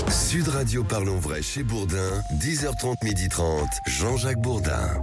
Sud Radio Parlons Vrai chez Bourdin, 10h30, 12h30, Jean-Jacques Bourdin.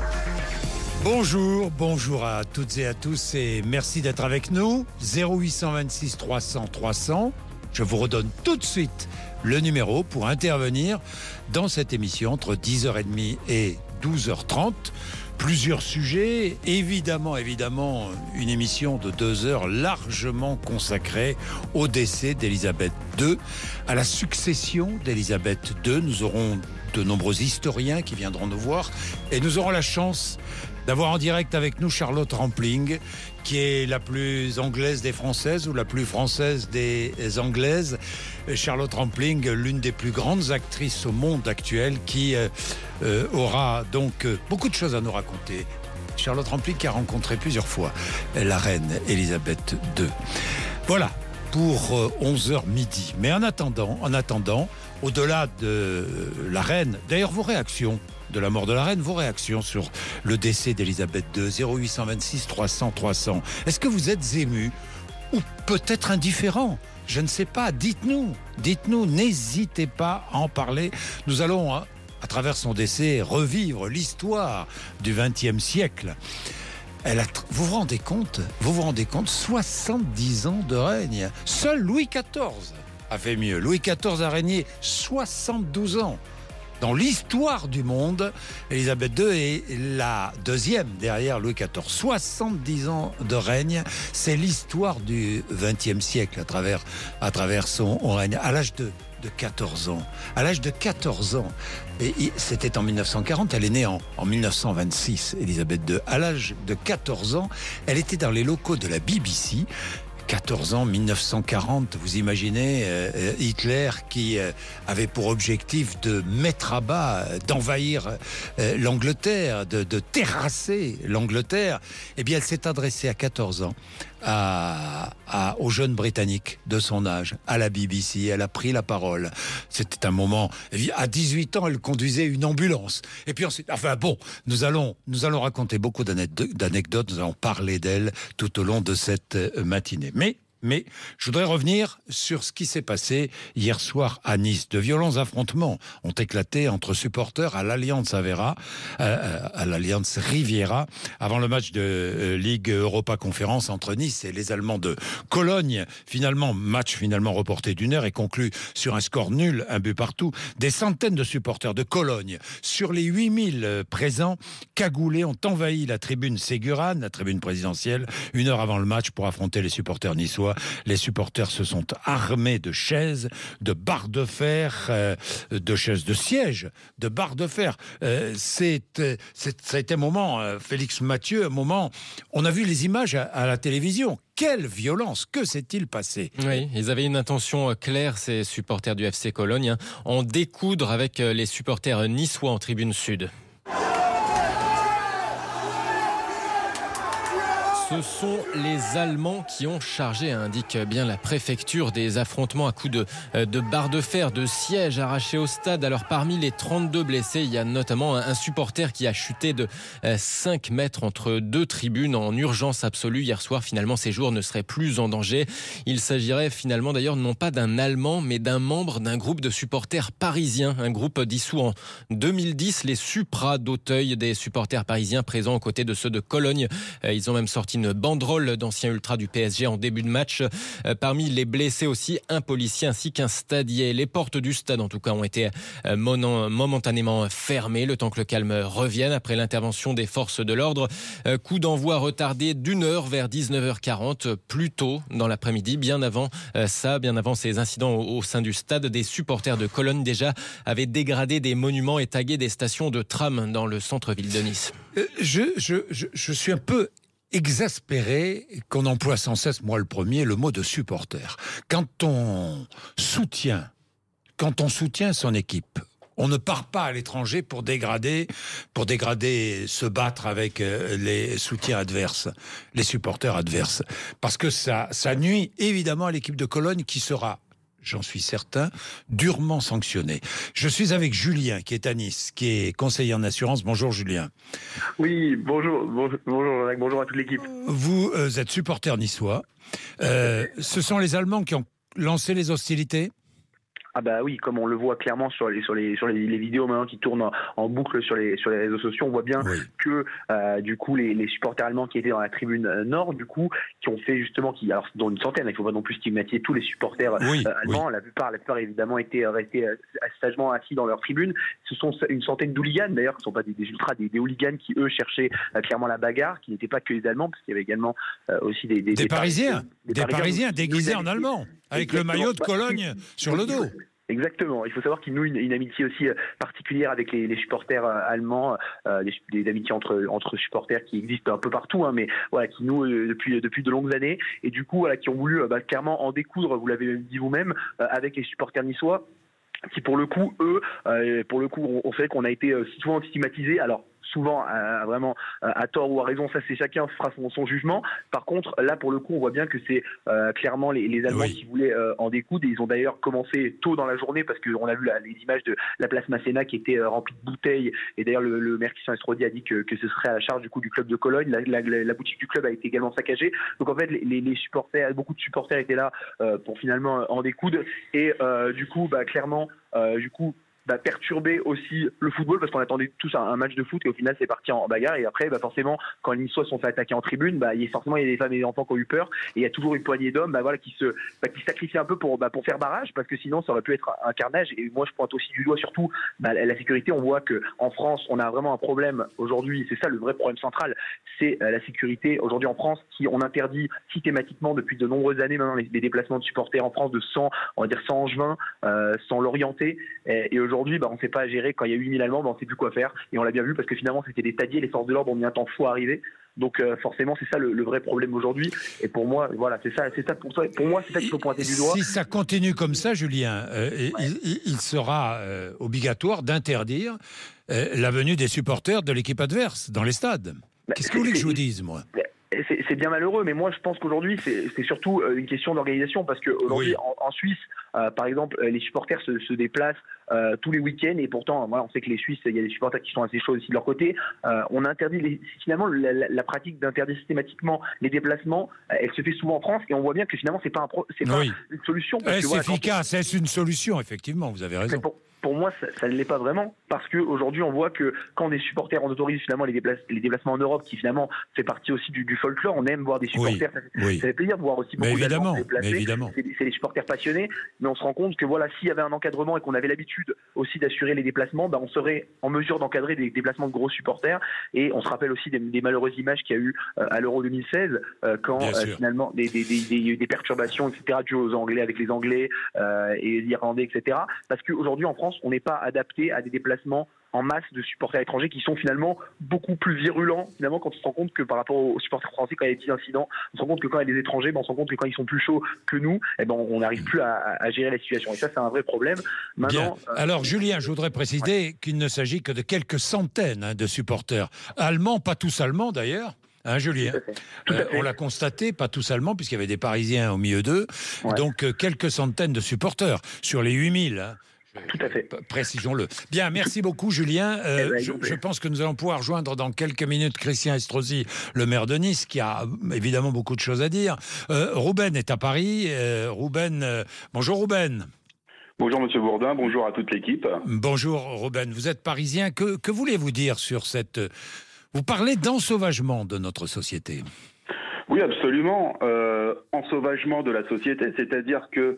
Bonjour à toutes et à tous et merci d'être avec nous. 0826 300 300. Je vous redonne tout de suite le numéro pour intervenir dans cette émission entre 10h30 et 12h30. Plusieurs sujets, évidemment, une émission de 2 heures largement consacrée au décès d'Élisabeth II, à la succession d'Élisabeth II. Nous aurons de nombreux historiens qui viendront nous voir et nous aurons la chance d'avoir en direct avec nous Charlotte Rampling, qui est la plus anglaise des Françaises ou la plus française des Anglaises. Charlotte Rampling, l'une des plus grandes actrices au monde actuel, qui aura donc beaucoup de choses à nous raconter. Charlotte Rampling qui a rencontré plusieurs fois la reine Élisabeth II. Voilà pour 11h midi. Mais en attendant, au-delà de la reine, d'ailleurs vos réactions de la mort de la reine, vos réactions sur le décès d'Élisabeth II, 0826 300 300. Est-ce que vous êtes ému ou peut-être indifférent? Je ne sais pas, dites-nous, n'hésitez pas à en parler. Nous allons, à travers son décès, revivre l'histoire du XXe siècle. Vous vous rendez compte, 70 ans de règne. Seul Louis XIV a fait mieux. Louis XIV a régné 72 ans. Dans l'histoire du monde, Élisabeth II est la deuxième derrière Louis XIV. 70 ans de règne, c'est l'histoire du XXe siècle à travers son règne. À l'âge de 14 ans. À l'âge de 14 ans, et c'était en 1940, elle est née en 1926, Élisabeth II. À l'âge de 14 ans, elle était dans les locaux de la BBC. 14 ans, 1940, vous imaginez Hitler qui avait pour objectif de mettre à bas, d'envahir l'Angleterre, de terrasser l'Angleterre. Eh bien, elle s'est adressée à 14 ans aux jeunes Britanniques de son âge, à la BBC. Elle a pris la parole. C'était un moment... À 18 ans, elle conduisait une ambulance. Et puis ensuite... Enfin bon, nous allons raconter beaucoup d'anecdotes. Nous allons parler d'elle tout au long de cette matinée. Mais je voudrais revenir sur ce qui s'est passé hier soir à Nice. De violents affrontements ont éclaté entre supporters à l'Allianz Riviera avant le match de Ligue Europa Conférence entre Nice et les Allemands de Cologne. Match reporté d'1 heure et conclu sur un score nul, 1 but partout. Des centaines de supporters de Cologne, sur les 8000 présents, cagoulés, ont envahi la tribune Ségurane, la tribune présidentielle, 1 heure avant le match pour affronter les supporters niçois. Les supporters se sont armés de chaises, de barres de fer, de chaises de siège, de barres de fer. Ça a été un moment, Félix Mathieu, un moment... On a vu les images à la télévision. Quelle violence! Que s'est-il passé? Oui, ils avaient une intention claire, ces supporters du FC Cologne, en découdre avec les supporters niçois en tribune sud. Ce sont les Allemands qui ont chargé, indique bien la préfecture, des affrontements à coups de barres de fer, de sièges arrachés au stade. Alors parmi les 32 blessés, il y a notamment un supporter qui a chuté de 5 mètres entre deux tribunes en urgence absolue. Hier soir, finalement, ses jours ne seraient plus en danger. Il s'agirait finalement d'ailleurs non pas d'un Allemand, mais d'un membre d'un groupe de supporters parisiens. Un groupe dissous en 2010, les Supras d'Auteuil, des supporters parisiens présents aux côtés de ceux de Cologne. Ils ont même sorti une banderole d'anciens ultras du PSG en début de match. Parmi les blessés aussi, un policier ainsi qu'un stadier. Les portes du stade, en tout cas, ont été momentanément fermées, le temps que le calme revienne après l'intervention des forces de l'ordre. Coup d'envoi retardé d'1 heure vers 19h40, plus tôt dans l'après-midi, bien avant ces incidents au sein du stade. Des supporters de Cologne déjà avaient dégradé des monuments et tagué des stations de tram dans le centre-ville de Nice. Je suis un peu exaspéré qu'on emploie sans cesse, moi le premier, le mot de supporter. Quand on soutient son équipe, on ne part pas à l'étranger pour dégrader, se battre avec les soutiens adverses, les supporters adverses. Parce que ça nuit évidemment à l'équipe de Cologne qui sera, j'en suis certain, durement sanctionné. Je suis avec Julien, qui est à Nice, qui est conseiller en assurance. Bonjour Julien. Oui, bonjour Jean-Jacques, bonjour à toute l'équipe. Vous êtes supporter niçois. Ce sont les Allemands qui ont lancé les hostilités ? Ah bah oui, comme on le voit clairement sur les vidéos maintenant qui tournent en boucle sur les réseaux sociaux, on voit bien que du coup les supporters allemands qui étaient dans la tribune nord, du coup, qui ont fait justement, alors dont une centaine, il ne faut pas non plus stigmatiser tous les supporters allemands, la plupart évidemment étaient restés sagement assis dans leur tribune. Ce sont une centaine d'hooligans d'ailleurs, qui ne sont pas des ultras, des hooligans qui eux cherchaient clairement la bagarre, qui n'étaient pas que les Allemands, parce qu'il y avait également aussi des Parisiens déguisés en Allemands, avec le maillot de Cologne sur le dos. Exactement. Il faut savoir qu'ils nouent une amitié aussi particulière avec les supporters allemands, des amitiés entre supporters qui existent un peu partout, mais voilà, qui nouent depuis de longues années, et du coup qui ont voulu clairement en découdre, vous l'avez dit vous-même, avec les supporters niçois, qui pour le coup, on fait qu'on a été souvent stigmatisés. Alors souvent vraiment à tort ou à raison, ça c'est chacun fera son jugement. Par contre là pour le coup on voit bien que c'est clairement les Allemands qui voulaient en découdre, et ils ont d'ailleurs commencé tôt dans la journée, parce qu'on a vu les images de la place Masséna qui était remplie de bouteilles, et d'ailleurs le maire Christian Estrosi a dit que ce serait à la charge du coup du club de Cologne. La boutique du club a été également saccagée, donc en fait les supporters, beaucoup de supporters étaient là pour finalement en découdre, et du coup clairement perturber aussi le football, parce qu'on attendait tous un match de foot, et au final c'est parti en bagarre. Et après forcément quand les Niçois sont fait attaquer en tribune, il y a des femmes et des enfants qui ont eu peur, et il y a toujours une poignée d'hommes qui sacrifient un peu pour faire barrage, parce que sinon ça aurait pu être un carnage. Et moi je pointe aussi du doigt surtout la sécurité. On voit que en France on a vraiment un problème aujourd'hui, c'est ça le vrai problème central, c'est la sécurité aujourd'hui en France, on interdit systématiquement depuis de nombreuses années maintenant les déplacements de supporters en France de 100 angevins, sans l'orienter, et aujourd'hui on ne sait pas gérer. Quand il y a 8000 Allemands, on ne sait plus quoi faire, et on l'a bien vu parce que finalement c'était des tadiers, les forces de l'ordre ont mis un temps fou à arriver. Donc forcément c'est ça le vrai problème aujourd'hui, et pour moi voilà c'est ça pour moi c'est ça qu'il faut pointer du doigt. Si ça continue comme ça, Julien, il sera obligatoire d'interdire la venue des supporters de l'équipe adverse dans les stades. Qu'est-ce que vous voulez que je vous dise, moi ? C'est bien malheureux, mais moi je pense qu'aujourd'hui c'est surtout une question d'organisation, parce qu'aujourd'hui en Suisse, par exemple, les supporters se déplacent tous les week-ends, et pourtant on sait que les Suisses, il y a des supporters qui sont assez chauds aussi de leur côté. On interdit finalement la pratique d'interdire systématiquement les déplacements, elle se fait souvent en France, et on voit bien que finalement c'est pas une solution. Est-ce efficace ? Est-ce une solution ? Effectivement, vous avez raison. Pour moi, ça ne l'est pas vraiment, parce qu'aujourd'hui, on voit que quand des supporters, on autorise finalement les déplacements en Europe, qui finalement fait partie aussi du folklore. On aime voir des supporters, ça fait plaisir de voir aussi beaucoup d'Allemands se déplacer. C'est les supporters passionnés, mais on se rend compte que s'il y avait un encadrement et qu'on avait l'habitude aussi d'assurer les déplacements, on serait en mesure d'encadrer des déplacements de gros supporters. Et on se rappelle aussi des malheureuses images qu'il y a eu à l'Euro 2016, quand finalement des perturbations, etc., dues aux Anglais avec les Anglais et les Irlandais, etc. Parce qu'aujourd'hui en France, on n'est pas adapté à des déplacements en masse de supporters étrangers qui sont finalement beaucoup plus virulents, finalement, quand on se rend compte que par rapport aux supporters français, quand il y a des petits incidents, on se rend compte que quand il y a des étrangers, on se rend compte que quand ils sont plus chauds que nous, on n'arrive plus à gérer la situation. Et ça, c'est un vrai problème. Maintenant, alors, Julien, je voudrais préciser qu'il ne s'agit que de quelques centaines de supporters allemands, pas tous allemands d'ailleurs. Julien, on l'a constaté, pas tous allemands, puisqu'il y avait des Parisiens au milieu d'eux, donc quelques centaines de supporters sur les 8000. Tout à fait. Précisons-le. Bien, merci beaucoup, Julien. Je pense que nous allons pouvoir rejoindre dans quelques minutes Christian Estrosi, le maire de Nice, qui a évidemment beaucoup de choses à dire. Rouben est à Paris. Bonjour Rouben. Bonjour Monsieur Bourdin, bonjour à toute l'équipe. Bonjour Rouben, vous êtes parisien. Que voulez-vous dire sur cette... Vous parlez d'ensauvagement de notre société. Oui, absolument. Ensauvagement de la société, c'est-à-dire que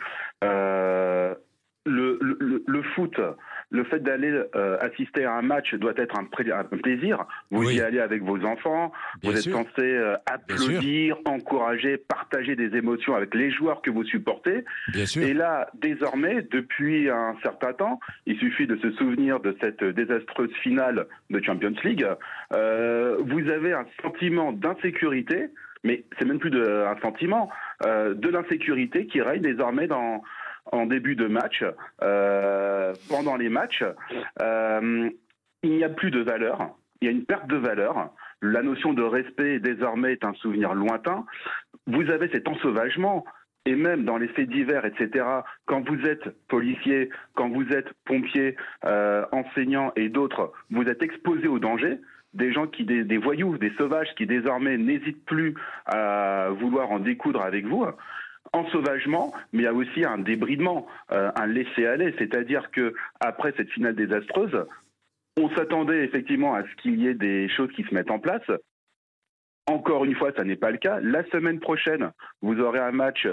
le foot, le fait d'aller assister à un match doit être un plaisir. Vous y allez avec vos enfants, vous êtes censé applaudir, encourager, partager des émotions avec les joueurs que vous supportez. Et là, désormais, depuis un certain temps, il suffit de se souvenir de cette désastreuse finale de Champions League, vous avez un sentiment d'insécurité, mais c'est même plus un sentiment, de l'insécurité qui règne désormais en début de match, pendant les matchs. Il n'y a plus de valeur, il y a une perte de valeur. La notion de respect désormais est un souvenir lointain. Vous avez cet ensauvagement, et même dans les faits divers, etc., quand vous êtes policier, quand vous êtes pompier, enseignant et d'autres, vous êtes exposé au danger. Des gens des voyous, des sauvages qui désormais n'hésitent plus à vouloir en découdre avec vous. ensauvagement, mais il y a aussi un débridement, un laisser-aller. C'est-à-dire que après cette finale désastreuse, on s'attendait effectivement à ce qu'il y ait des choses qui se mettent en place. Encore une fois, ça n'est pas le cas. La semaine prochaine, vous aurez un match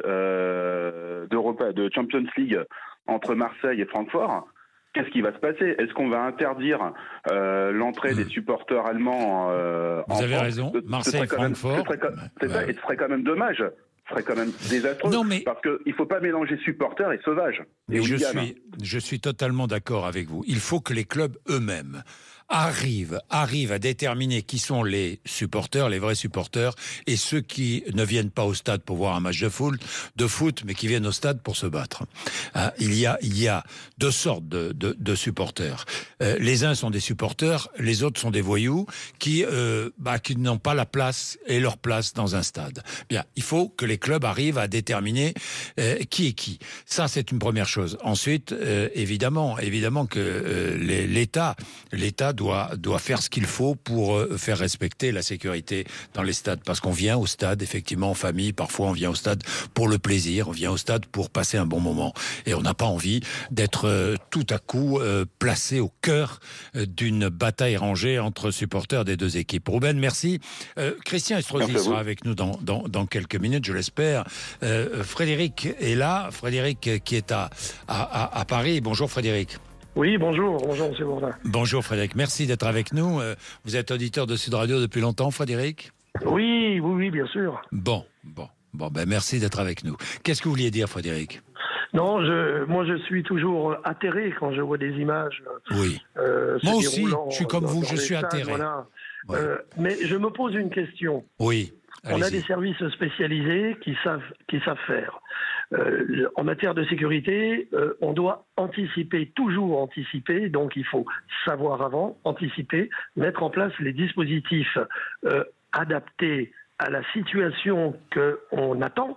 de Champions League entre Marseille et Francfort. Qu'est-ce qui va se passer? Est-ce qu'on va interdire l'entrée des supporters allemands Vous avez raison, Marseille, Francfort. Et ce serait quand même dommage. Ce serait quand même désastreux. Parce qu'il ne faut pas mélanger supporters et sauvages. Mais je suis totalement d'accord avec vous. Il faut que les clubs eux-mêmes arrivent à déterminer qui sont les supporters, les vrais supporters, et ceux qui ne viennent pas au stade pour voir un match de foot, mais qui viennent au stade pour se battre. Il y a deux sortes de supporters. Les uns sont des supporters, les autres sont des voyous qui n'ont pas la place et leur place dans un stade. Bien, il faut que les clubs arrivent à déterminer qui est qui. Ça, c'est une première chose. Ensuite, évidemment que l'État doit faire ce qu'il faut pour faire respecter la sécurité dans les stades. Parce qu'on vient au stade, effectivement, en famille. Parfois, on vient au stade pour le plaisir. On vient au stade pour passer un bon moment. Et on n'a pas envie d'être tout à coup placé au cœur d'une bataille rangée entre supporters des deux équipes. Ruben, merci. Christian Estrosi sera avec nous dans quelques minutes, je l'espère. Frédéric est là. Frédéric qui est à Paris. Bonjour Frédéric. Oui, bonjour M. Bourdin. Bonjour Frédéric, merci d'être avec nous. Vous êtes auditeur de Sud Radio depuis longtemps, Frédéric? Oui, bien sûr. Bon, merci d'être avec nous. Qu'est-ce que vous vouliez dire, Frédéric? Non, moi je suis toujours atterré quand je vois des images. Oui. Moi aussi, je suis comme vous, je suis atterré. Voilà. Ouais. Mais je me pose une question. Oui. On a des services spécialisés qui savent faire. En matière de sécurité, on doit toujours anticiper, donc il faut savoir avant, anticiper, mettre en place les dispositifs adaptés à la situation qu'on attend.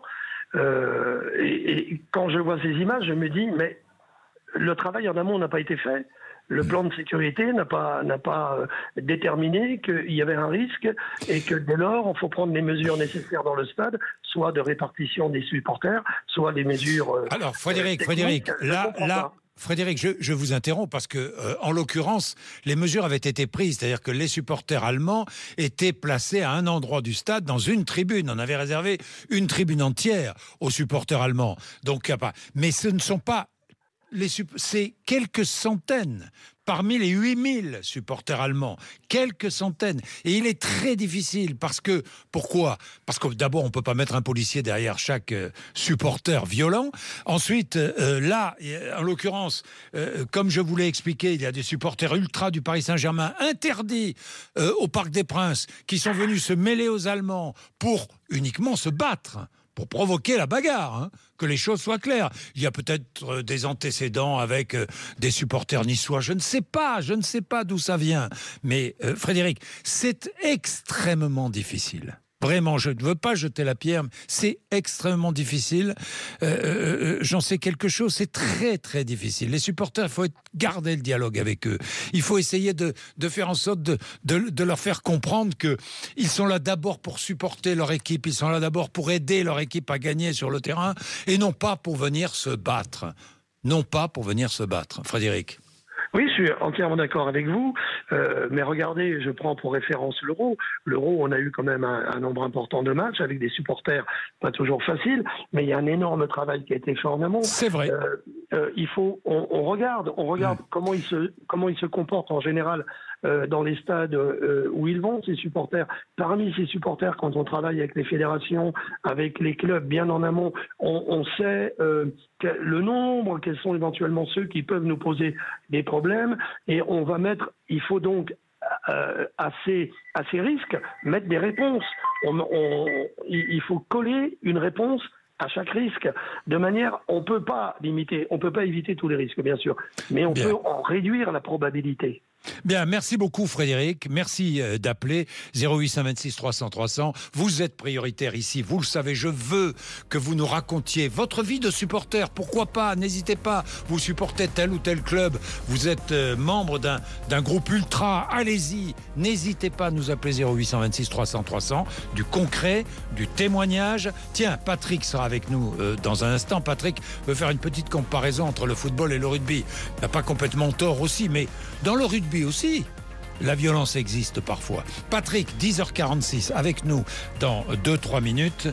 Et quand je vois ces images, je me dis, mais le travail en amont n'a pas été fait. Le plan de sécurité n'a pas déterminé qu'il y avait un risque et que dès lors, il faut prendre les mesures nécessaires dans le stade, soit de répartition des supporters, soit des mesures... Alors Frédéric, Frédéric, je vous interromps parce que, en l'occurrence, les mesures avaient été prises, c'est-à-dire que les supporters allemands étaient placés à un endroit du stade, dans une tribune. On avait réservé une tribune entière aux supporters allemands. Donc, mais ce ne sont pas c'est quelques centaines. Parmi les 8000 supporters allemands, quelques centaines. Et il est très difficile pourquoi ? Parce que d'abord, on ne peut pas mettre un policier derrière chaque supporter violent. Ensuite, là, en l'occurrence, comme je vous l'ai expliqué, il y a des supporters ultra du Paris Saint-Germain interdits au Parc des Princes qui sont venus se mêler aux Allemands pour uniquement se battre, pour provoquer la bagarre, que les choses soient claires. Il y a peut-être des antécédents avec des supporters niçois, je ne sais pas d'où ça vient. Mais Frédéric, c'est extrêmement difficile. Vraiment, je ne veux pas jeter la pierre, mais c'est extrêmement difficile. J'en sais quelque chose, c'est très très difficile. Les supporters, il faut garder le dialogue avec eux. Il faut essayer de faire en sorte de leur faire comprendre qu'ils sont là d'abord pour supporter leur équipe, ils sont là d'abord pour aider leur équipe à gagner sur le terrain, et non pas pour venir se battre. Frédéric. Oui, je suis entièrement d'accord avec vous, mais regardez, je prends pour référence l'Euro. L'Euro, on a eu quand même un nombre important de matchs avec des supporters pas toujours faciles, mais il y a un énorme travail qui a été fait en amont. C'est vrai. On regarde comment ils se comportent en général dans les stades où ils vont, ces supporters. Parmi ces supporters, quand on travaille avec les fédérations, avec les clubs bien en amont, on sait le nombre, quels sont éventuellement ceux qui peuvent nous poser des problèmes, et il faut donc à ces risques mettre des réponses. Il faut coller une réponse à chaque risque, de manière, on peut pas éviter tous les risques, bien sûr, mais on peut en réduire la probabilité. Bien, merci beaucoup Frédéric, merci d'appeler 0826 300 300. Vous êtes prioritaire ici, vous le savez, je veux que vous nous racontiez votre vie de supporter, pourquoi pas, n'hésitez pas, vous supportez tel ou tel club, vous êtes membre d'un groupe ultra, allez-y, n'hésitez pas à nous appeler 0826 300 300, du concret, du témoignage. Tiens, Patrick sera avec nous dans un instant. Patrick veut faire une petite comparaison entre le football et le rugby. Il n'a pas complètement tort aussi, mais dans le rugby aussi, la violence existe parfois. Patrick, 10h46, avec nous dans 2-3 minutes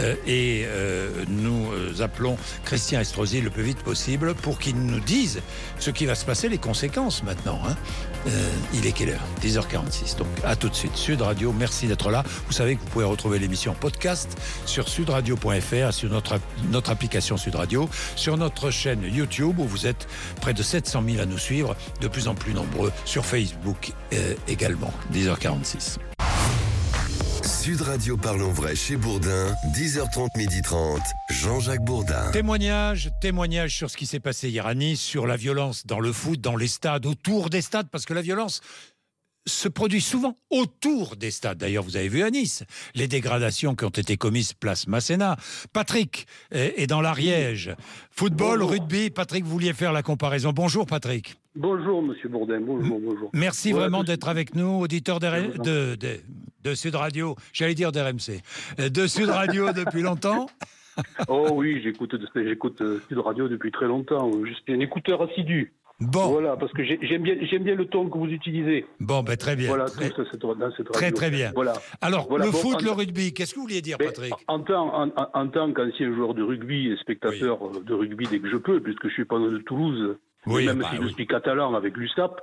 nous appelons Christian Estrosi le plus vite possible pour qu'il nous dise ce qui va se passer, les conséquences maintenant. Il est quelle heure ? 10h46, donc à tout de suite. Sud Radio, merci d'être là. Vous savez que vous pouvez retrouver l'émission podcast sur sudradio.fr, sur notre application Sud Radio, sur notre chaîne YouTube où vous êtes près de 700 000 à nous suivre, de plus en plus nombreux sur Facebook également. 10h46. Sud Radio Parlons Vrai chez Bourdin, 10h30, 12h30, Jean-Jacques Bourdin. Témoignage sur ce qui s'est passé hier à Nice, sur la violence dans le foot, dans les stades, autour des stades, parce que la violence se produit souvent autour des stades. D'ailleurs, vous avez vu à Nice les dégradations qui ont été commises place Masséna. Patrick est dans l'Ariège. Football, rugby, Patrick, vous vouliez faire la comparaison. Bonjour Patrick. Bonjour Monsieur Bourdin, bonjour. Merci vraiment d'être avec nous, auditeur de Sud Radio, j'allais dire d'RMC, de Sud Radio depuis longtemps. Oh oui, j'écoute Sud Radio depuis très longtemps, je suis un écouteur assidu. Bon. Voilà, parce que j'aime bien le ton que vous utilisez. Bon, ben très bien. Voilà, tout ça, c'est dans cette radio. Très bien. Voilà. Alors, le foot, le rugby, qu'est-ce que vous vouliez dire, Patrick ? En tant qu'ancien joueur de rugby et spectateur de rugby dès que je peux, puisque je suis pas de Toulouse, même si je suis catalan avec l'USAP,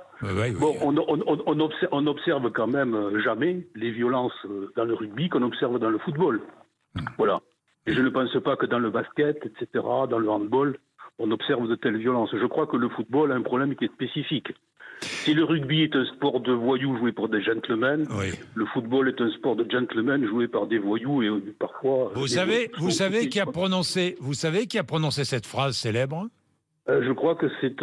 on observe quand même jamais les violences dans le rugby qu'on observe dans le football. Voilà. Et je ne pense pas que dans le basket, etc., dans le handball, on observe de telles violences. Je crois que le football a un problème qui est spécifique. Si le rugby est un sport de voyous joué par des gentlemen, le football est un sport de gentlemen joué par des voyous et parfois... Vous savez qui a prononcé cette phrase célèbre ? Je crois que c'est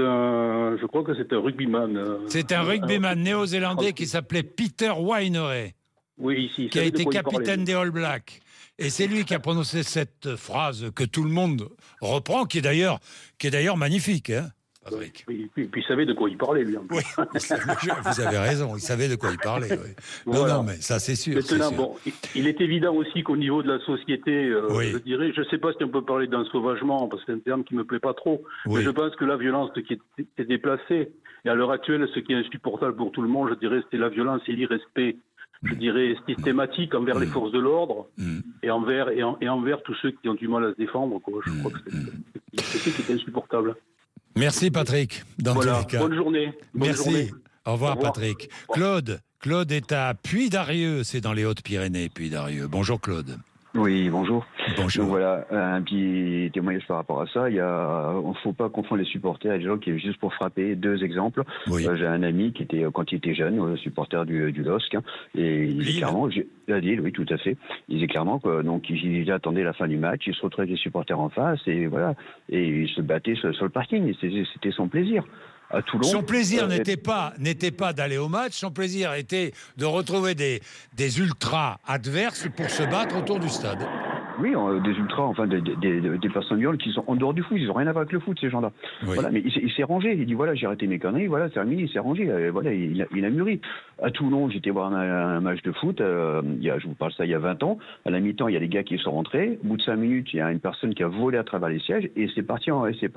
un rugbyman. C'est un rugbyman néo-zélandais qui s'appelait Peter Waineré. Oui, ici. Qui a été capitaine des All Blacks. Et c'est lui qui a prononcé cette phrase que tout le monde reprend, qui est d'ailleurs magnifique, hein, Patrick. Puis il savait de quoi il parlait, lui. Oui, vous avez raison, il savait de quoi il parlait. Oui. Voilà. Non, mais ça c'est sûr. Maintenant, bon, il est évident aussi qu'au niveau de la société, je dirais, je ne sais pas si on peut parler d'ensauvagement, parce que c'est un terme qui ne me plaît pas trop, mais je pense que la violence qui est déplacée, et à l'heure actuelle, ce qui est insupportable pour tout le monde, je dirais, c'est la violence et l'irrespect. Je dirais systématique envers les forces de l'ordre et envers tous ceux qui ont du mal à se défendre. Quoi. Je crois que c'est ce qui est insupportable. Merci Patrick. Dans tous les cas. Bonne journée. Merci. Au revoir Patrick. Claude est à Puy-d'Arieux, c'est dans les Hautes-Pyrénées, Puy-d'Arieux. Bonjour Claude. Oui, bonjour. Bonjour. Donc voilà, un petit témoignage par rapport à ça. Il ne faut pas confondre les supporters et les gens qui viennent juste pour frapper. 2 exemples. Oui. J'ai un ami qui était, quand il était jeune, supporter du LOSC, et il disait clairement, à Lille, oui, tout à fait. Il disait clairement que donc il attendait la fin du match, il se retrouvait avec les supporters en face et voilà, et il se battait sur le parking. Et c'était son plaisir. À Toulon, son plaisir n'était pas d'aller au match, son plaisir était de retrouver des ultras adverses pour se battre autour du stade. Oui, des ultras, enfin des personnes violentes qui sont en dehors du foot, ils n'ont rien à voir avec le foot, ces gens-là. Oui. Voilà, mais il s'est rangé, il dit voilà, j'ai arrêté mes conneries, voilà, c'est terminé, il s'est rangé, voilà, il a mûri. À Toulon, j'étais voir un match de foot, je vous parle ça il y a 20 ans, à la mi-temps, il y a des gars qui sont rentrés, au bout de 5 minutes, il y a une personne qui a volé à travers les sièges, et c'est parti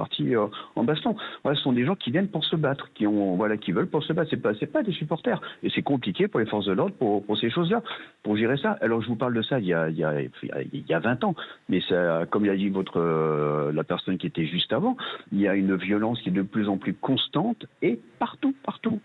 en baston. Voilà, ce sont des gens qui viennent pour se battre, qui veulent pour se battre, c'est pas des supporters, et c'est compliqué pour les forces de l'ordre pour ces choses-là, pour gérer ça. Alors je vous parle de ça il y a 20 ans, mais ça, comme l'a dit la personne qui était juste avant, il y a une violence qui est de plus en plus constante et partout.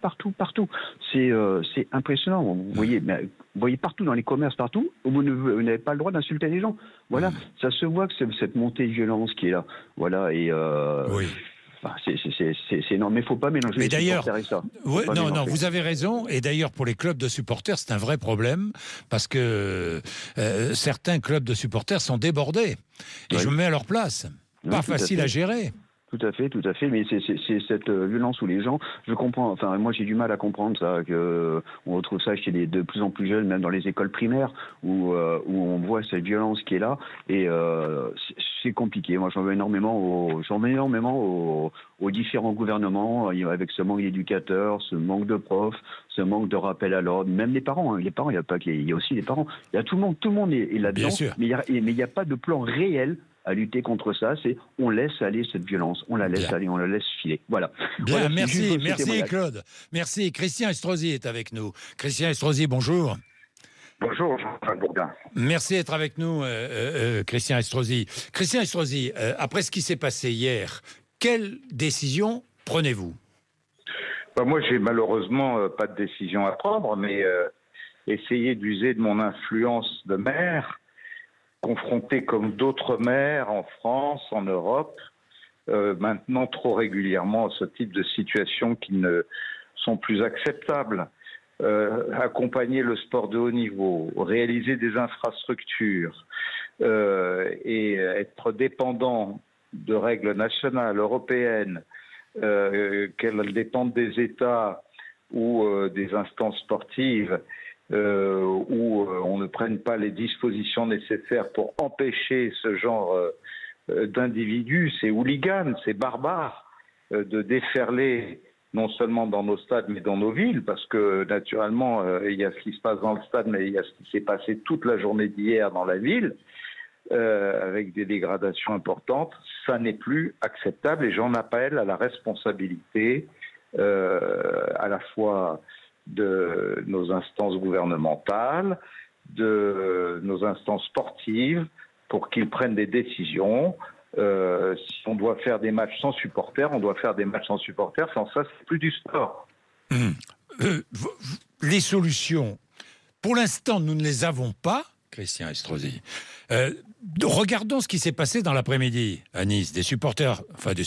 C'est impressionnant. Vous voyez partout dans les commerces, partout, vous n'avez pas le droit d'insulter les gens. Voilà, ça se voit que c'est cette montée de violence qui est là. Voilà, et Enfin, c'est énorme, mais il ne faut pas mélanger les supporters et ça. Non, vous avez raison. Et d'ailleurs, pour les clubs de supporters, c'est un vrai problème parce que certains clubs de supporters sont débordés. Et je me mets à leur place. Pas facile à gérer. Tout à fait. Mais c'est cette violence où les gens, je comprends. Enfin, moi, j'ai du mal à comprendre ça. Que on retrouve ça chez les de plus en plus jeunes, même dans les écoles primaires, où on voit cette violence qui est là. Et c'est compliqué. Moi, j'en veux énormément aux différents gouvernements, avec ce manque d'éducateurs, ce manque de profs, ce manque de rappel à l'ordre. Même les parents. Les parents, il y a aussi les parents. Il y a tout le monde est là-dedans. Bien sûr. Mais il n'y a pas de plan réel à lutter contre ça, on laisse aller cette violence, on la laisse aller, on la laisse filer. Voilà. Bien, voilà, merci Claude. Merci. Christian Estrosi est avec nous. Christian Estrosi, bonjour. Bonjour, Jean-Jacques Bourdin. Merci d'être avec nous, Christian Estrosi. Christian Estrosi, après ce qui s'est passé hier, quelle décision prenez-vous ? Moi, j'ai malheureusement pas de décision à prendre, mais essayer d'user de mon influence de maire, confronté comme d'autres maires en France, en Europe, maintenant trop régulièrement à ce type de situations qui ne sont plus acceptables. Accompagner le sport de haut niveau, réaliser des infrastructures et être dépendant de règles nationales, européennes, qu'elles dépendent des États ou des instances sportives, où on ne prenne pas les dispositions nécessaires pour empêcher ce genre d'individus, ces hooligans, ces barbares, de déferler non seulement dans nos stades mais dans nos villes, parce que naturellement il y a ce qui se passe dans le stade, mais il y a ce qui s'est passé toute la journée d'hier dans la ville, avec des dégradations importantes. Ça n'est plus acceptable et j'en appelle à la responsabilité à la fois de nos instances gouvernementales, de nos instances sportives, pour qu'ils prennent des décisions. Si on doit faire des matchs sans supporters, on doit faire des matchs sans supporters. Sans ça, c'est plus du sport. Les solutions, pour l'instant, nous ne les avons pas, Christian Estrosi. Regardons ce qui s'est passé dans l'après-midi à Nice. Des supporters,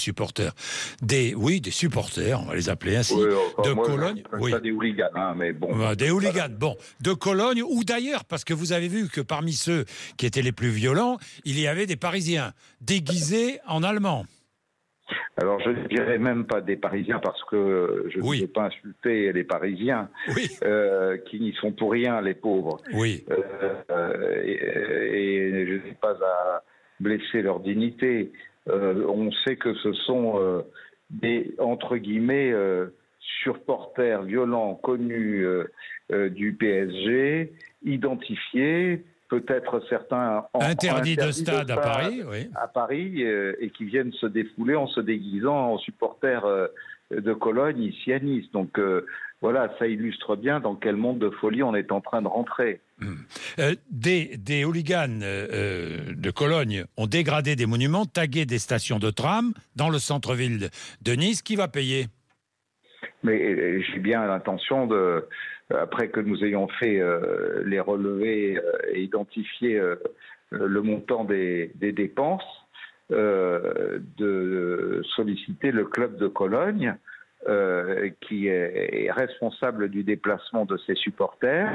on va les appeler ainsi, de Cologne. Pas des hooligans, hein, mais bon. Des hooligans, de Cologne, ou d'ailleurs, parce que vous avez vu que parmi ceux qui étaient les plus violents, il y avait des Parisiens déguisés en Allemands. Alors, je ne dirais même pas des Parisiens, parce que je ne veux pas insulter les Parisiens, qui n'y sont pour rien, les pauvres. Oui. Et je n'ai pas à blesser leur dignité. On sait que ce sont des, entre guillemets, supporters violents connus du PSG, identifiés, peut-être certains interdits de stade à Paris, et qui viennent se défouler en se déguisant en supporters de Cologne ici à Nice. Donc voilà, ça illustre bien dans quel monde de folie on est en train de rentrer. Des hooligans de Cologne ont dégradé des monuments, tagué des stations de tram dans le centre-ville de Nice. Qui va payer ? Mais j'ai bien l'intention de, après que nous ayons fait les relevés et identifié le montant des dépenses, de solliciter le club de Cologne, qui est responsable du déplacement de ses supporters,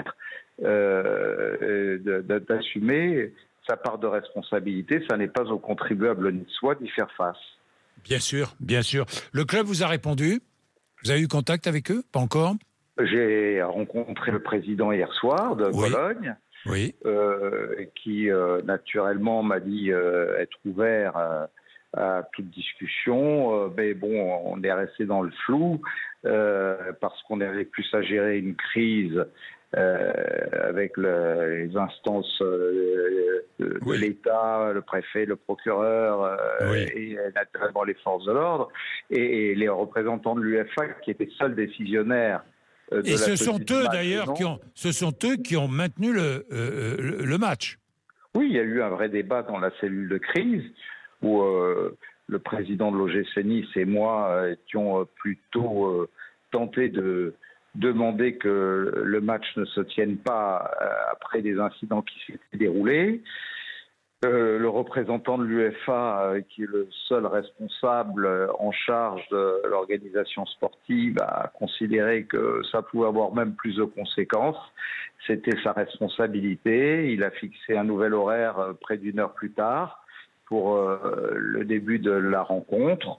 d'assumer sa part de responsabilité. Ça n'est pas aux contribuables niçois d'y faire face. Bien sûr, bien sûr. Le club vous a répondu ? Vous avez eu contact avec eux ? Pas encore ? J'ai rencontré le président hier soir de Cologne, qui naturellement m'a dit être ouvert à toute discussion. Mais bon, on est resté dans le flou parce qu'on avait plus à gérer une crise avec les instances de l'État, le préfet, le procureur et naturellement les forces de l'ordre et les représentants de l'UEFA qui étaient seuls décisionnaires. Et ce sont eux d'ailleurs qui ont maintenu le match. Oui, il y a eu un vrai débat dans la cellule de crise où le président de l'OGC Nice et moi étions plutôt tentés de demander que le match ne se tienne pas après des incidents qui s'étaient déroulés. Le représentant de l'UEFA, qui est le seul responsable en charge de l'organisation sportive, a considéré que ça pouvait avoir même plus de conséquences. C'était sa responsabilité. Il a fixé un nouvel horaire près d'une heure plus tard pour le début de la rencontre.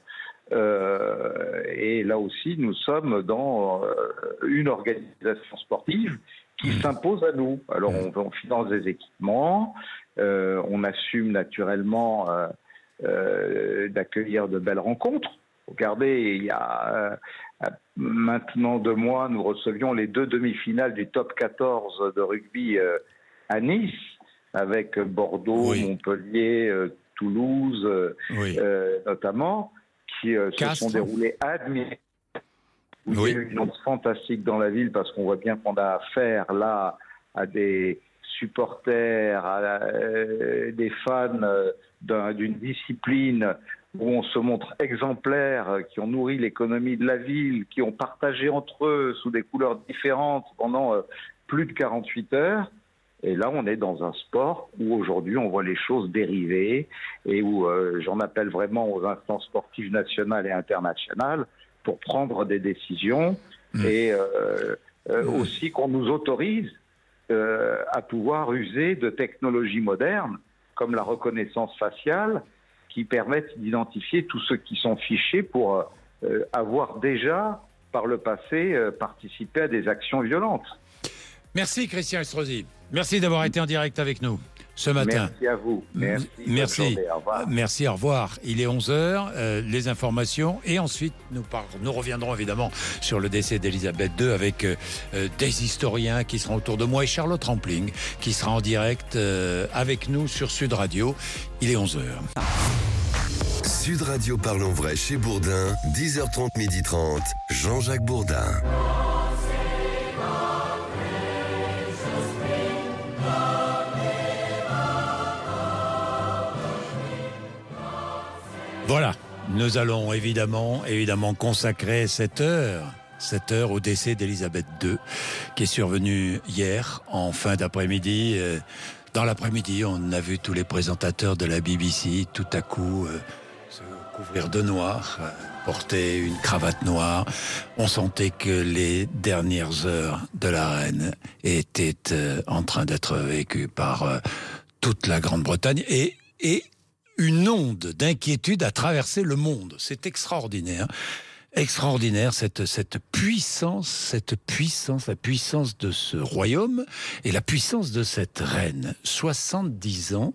Et là aussi, nous sommes dans une organisation sportive qui s'impose à nous. Alors, on finance des équipements, on assume naturellement d'accueillir de belles rencontres. Regardez, il y a maintenant 2 mois, nous recevions les 2 demi-finales du top 14 de rugby à Nice, avec Bordeaux, Montpellier, Toulouse, notamment, qui se sont déroulés admirablement. Il y a eu une ambiance fantastique dans la ville parce qu'on voit bien qu'on a affaire là à des supporters, à des fans d'une discipline où on se montre exemplaires, qui ont nourri l'économie de la ville, qui ont partagé entre eux sous des couleurs différentes pendant plus de 48 heures. Et là, on est dans un sport où aujourd'hui, on voit les choses dériver et où j'en appelle vraiment aux instances sportives nationales et internationales pour prendre des décisions et aussi qu'on nous autorise à pouvoir user de technologies modernes comme la reconnaissance faciale qui permettent d'identifier tous ceux qui sont fichés pour avoir déjà, par le passé, participé à des actions violentes. Merci Christian Estrosi. Merci d'avoir été en direct avec nous ce matin. Merci à vous. Merci. Journée, au revoir. Merci, au revoir. Il est 11h, les informations, et ensuite nous reviendrons évidemment sur le décès d'Elisabeth II avec des historiens qui seront autour de moi et Charlotte Rampling qui sera en direct avec nous sur Sud Radio. Il est 11h. Sud Radio Parlons Vrai chez Bourdin, 10h30, 12h30, Jean-Jacques Bourdin. Voilà, nous allons évidemment consacrer cette heure au décès d'Elisabeth II, qui est survenue hier en fin d'après-midi. Dans l'après-midi, on a vu tous les présentateurs de la BBC tout à coup se couvrir de noir, porter une cravate noire. On sentait que les dernières heures de la reine étaient en train d'être vécues par toute la Grande-Bretagne et une onde d'inquiétude a traversé le monde. C'est extraordinaire. Extraordinaire, cette puissance, la puissance de ce royaume et la puissance de cette reine. 70 ans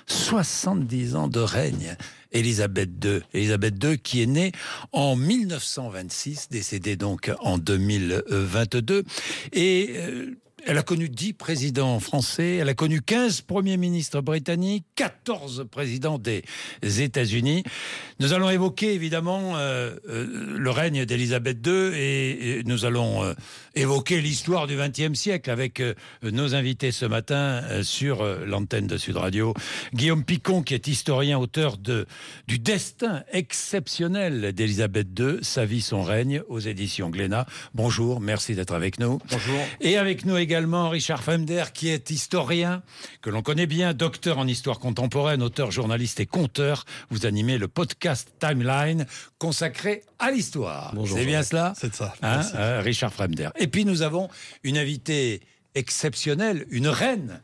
de règne. Elisabeth II qui est née en 1926, décédée donc en 2022. Et elle a connu 10 présidents français, elle a connu 15 premiers ministres britanniques, 14 présidents des États-Unis. Nous allons évoquer évidemment le règne d'Elisabeth II et nous allons évoquer l'histoire du XXe siècle avec nos invités ce matin sur l'antenne de Sud Radio. Guillaume Picon, qui est historien, auteur du destin exceptionnel d'Elisabeth II, sa vie, son règne, aux éditions Glénat. Bonjour, merci d'être avec nous. Bonjour. Et avec nous également Richard Fremder, qui est historien, que l'on connaît bien, docteur en histoire contemporaine, auteur, journaliste et conteur. Vous animez le podcast Timeline, consacré à l'histoire. Bonjour. C'est bien cela ? C'est ça. Richard Fremder. Et puis nous avons une invitée exceptionnelle, une reine,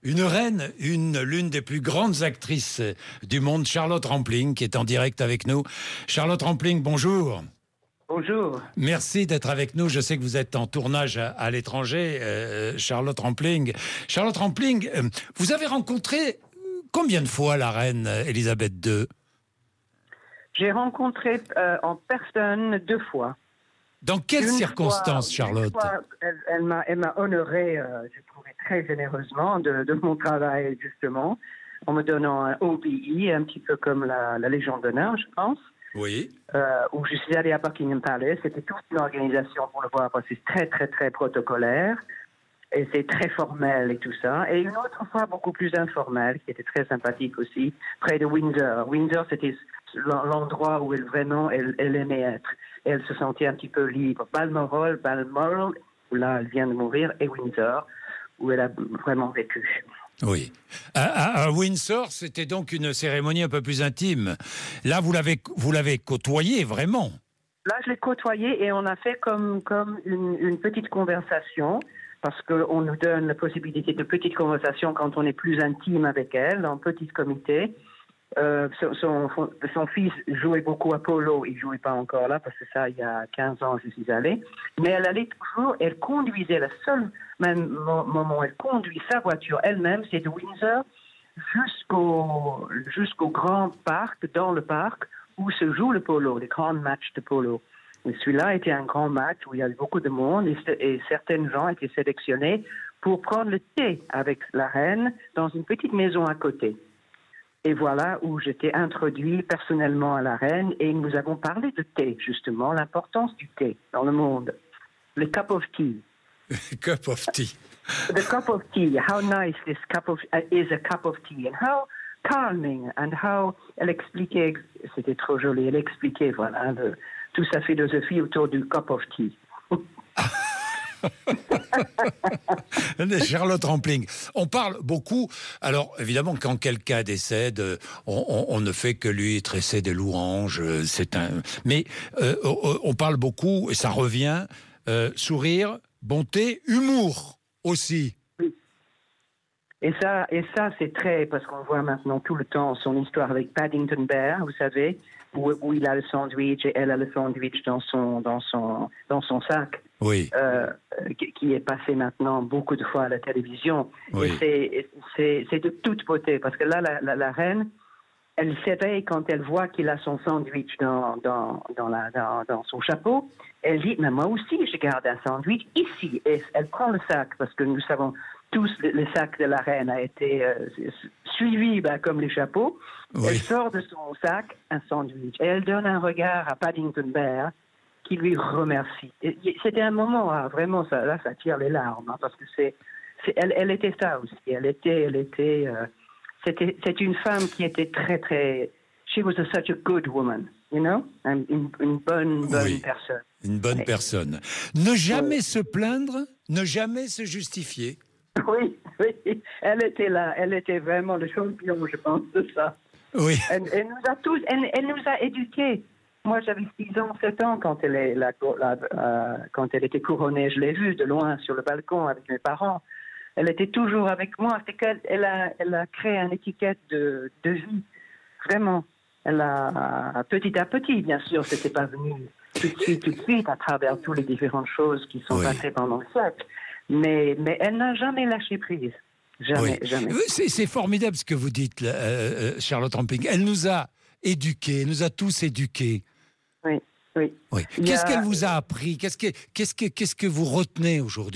l'une des plus grandes actrices du monde, Charlotte Rampling, qui est en direct avec nous. Charlotte Rampling, bonjour. Bonjour. Merci d'être avec nous. Je sais que vous êtes en tournage à l'étranger, Charlotte Rampling. Charlotte Rampling, vous avez rencontré combien de fois la reine Elisabeth II ? J'ai rencontré en personne 2 fois. Dans quelles circonstances, Charlotte ? Elle m'a honoré, je trouvais très généreusement, de mon travail, justement, en me donnant un OBE, un petit peu comme la Légion d'honneur, je pense. Oui. Où je suis allé à Buckingham Palace. C'était toute une organisation pour le voir, parce que c'est très, très, très protocolaire. Et c'est très formel et tout ça. Et une autre fois beaucoup plus informelle, qui était très sympathique aussi, près de Windsor. Windsor, c'était l'endroit où elle aimait être. Et elle se sentait un petit peu libre. Balmoral, où là, elle vient de mourir, et Windsor, où elle a vraiment vécu. Oui. À Windsor, c'était donc une cérémonie un peu plus intime. Là, vous l'avez côtoyé, vraiment. Là, je l'ai côtoyé et on a fait comme une petite conversation, parce qu'on nous donne la possibilité de petite conversation quand on est plus intime avec elle, en petit comité. Son fils jouait beaucoup à polo, il ne jouait pas encore là, parce que ça, il y a 15 ans, je suis allée. Mais elle allait toujours, elle conduisait, le seul même moment où elle conduit sa voiture elle-même, c'est de Windsor jusqu'au grand parc, dans le parc, où se joue le polo, les grands matchs de polo. Et celui-là était un grand match où il y avait beaucoup de monde et certains gens étaient sélectionnés pour prendre le thé avec la reine dans une petite maison à côté. Et voilà où j'étais introduit personnellement à la reine et nous avons parlé de thé, justement, l'importance du thé dans le monde. Le cup of tea. Cup of tea. The cup of tea, how nice this is a cup of tea and how calming and how elle expliquait, c'était trop joli, elle expliquait, voilà, toute sa philosophie autour du cup of tea. Charlotte Rampling, on parle beaucoup. Alors évidemment, quand quelqu'un décède, on ne fait que lui tresser des louanges. Mais on parle beaucoup et ça revient. Sourire, bonté, humour aussi. Oui. Et ça, c'est très, parce qu'on voit maintenant tout le temps son histoire avec Paddington Bear, vous savez, où il a le sandwich et elle a le sandwich dans son sac. Oui. Qui est passé maintenant beaucoup de fois à la télévision. Oui. Et c'est de toute beauté, parce que là, la reine, elle s'éveille quand elle voit qu'il a son sandwich dans son chapeau. Elle dit, mais moi aussi, je garde un sandwich ici. Et elle prend le sac, parce que nous savons tous, le sac de la reine a été suivi comme les chapeaux. Oui. Elle sort de son sac un sandwich. Et elle donne un regard à Paddington Bear, qui lui remercie. Et c'était un moment, vraiment, ça tire les larmes, parce que elle était ça aussi. C'était une femme qui était très, très... She was such a good woman, you know? Une bonne personne. Une bonne personne. Ne jamais se plaindre, ne jamais se justifier. Oui. Elle était là. Elle était vraiment le champion, je pense, de ça. Oui. Elle nous a éduqués. Moi, j'avais 6 ans, 7 ans quand quand elle était couronnée. Je l'ai vue de loin sur le balcon avec mes parents. Elle était toujours avec moi. C'est qu'elle a créé une étiquette de vie. Vraiment. Elle a, petit à petit, bien sûr, c'était pas venu tout de suite, à travers toutes les différentes choses qui sont passées pendant le siècle. Mais elle n'a jamais lâché prise. Jamais. C'est formidable ce que vous dites, Charlotte Rampling. Elle nous a éduqués, nous a tous éduqués. Oui. Qu'est-ce qu'elle vous a appris ? Qu'est-ce que vous retenez aujourd'hui ?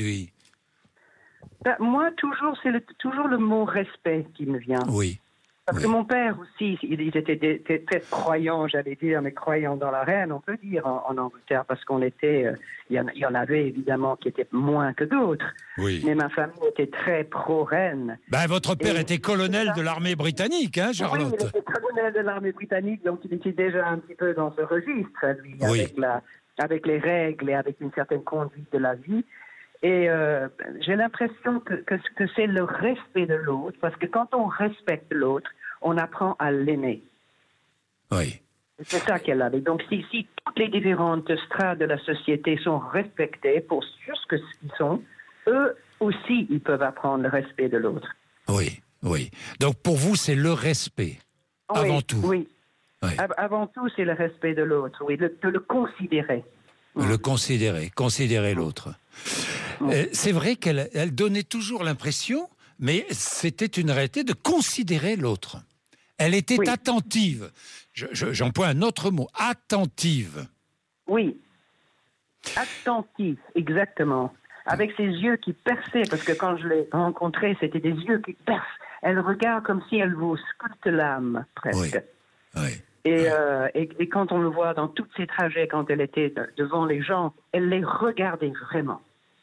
Moi, c'est toujours le mot respect qui me vient. Oui. Parce que mon père aussi, il était très croyant, j'allais dire, mais croyant dans la reine, on peut dire, en Angleterre, parce qu'on était... Il y en avait évidemment qui étaient moins que d'autres. Oui. Mais ma famille était très pro-reine. Votre père était colonel de l'armée britannique, hein, Charlotte ? Oui, il était colonel de l'armée britannique, donc il était déjà un petit peu dans ce registre, lui, avec les règles et avec une certaine conduite de la vie. Et j'ai l'impression que c'est le respect de l'autre, parce que quand on respecte l'autre, on apprend à l'aimer. Oui. C'est ça qu'elle avait. Donc si toutes les différentes strates de la société sont respectées pour juste ce qu'ils sont, eux aussi, ils peuvent apprendre le respect de l'autre. Oui. Donc pour vous, c'est le respect, avant tout. Oui. Avant tout, c'est le respect de l'autre, de le considérer. Le considérer l'autre. C'est vrai qu'elle donnait toujours l'impression, mais c'était une réalité, de considérer l'autre. Elle était attentive. J'emploie un autre mot, attentive. Oui, attentive, exactement. Avec ses yeux qui perçaient, parce que quand je l'ai rencontrée, c'était des yeux qui percent. Elle regarde comme si elle vous sculpte l'âme, presque. Oui. Et quand on le voit dans tous ses trajets, quand elle était devant les gens, elle les regardait vraiment.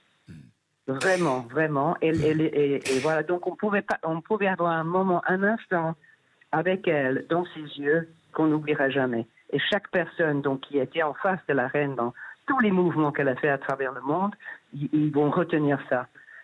Vraiment. Et voilà, donc on pouvait avoir un instant avec elle, dans ses yeux, qu'on n'oubliera jamais. Et chaque personne donc, qui était en face de la reine dans tous les mouvements qu'elle a fait à travers le monde, ils vont retenir ça.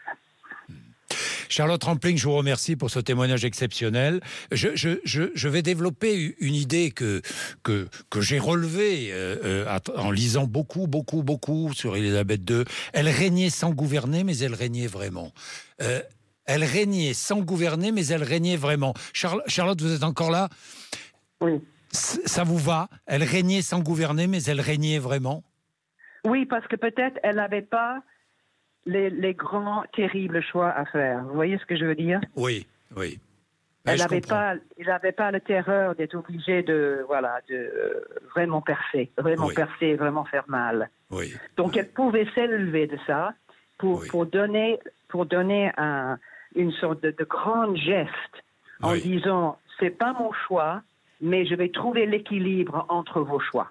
Charlotte Rampling, je vous remercie pour ce témoignage exceptionnel. Je vais développer une idée que j'ai relevée en lisant beaucoup sur Élisabeth II. Elle régnait sans gouverner, mais elle régnait vraiment. Elle régnait sans gouverner, mais elle régnait vraiment. Charlotte, vous êtes encore là ? Oui. Ça vous va ? Elle régnait sans gouverner, mais elle régnait vraiment ? Oui, parce que peut-être elle n'avait pas les grands, terribles choix à faire. Vous voyez ce que je veux dire ? Oui. Elle n'avait pas la terreur d'être obligée de vraiment percer, vraiment faire mal. Oui. Donc elle pouvait s'élever de ça pour donner une sorte de grand geste en disant c'est pas mon choix, mais je vais trouver l'équilibre entre vos choix.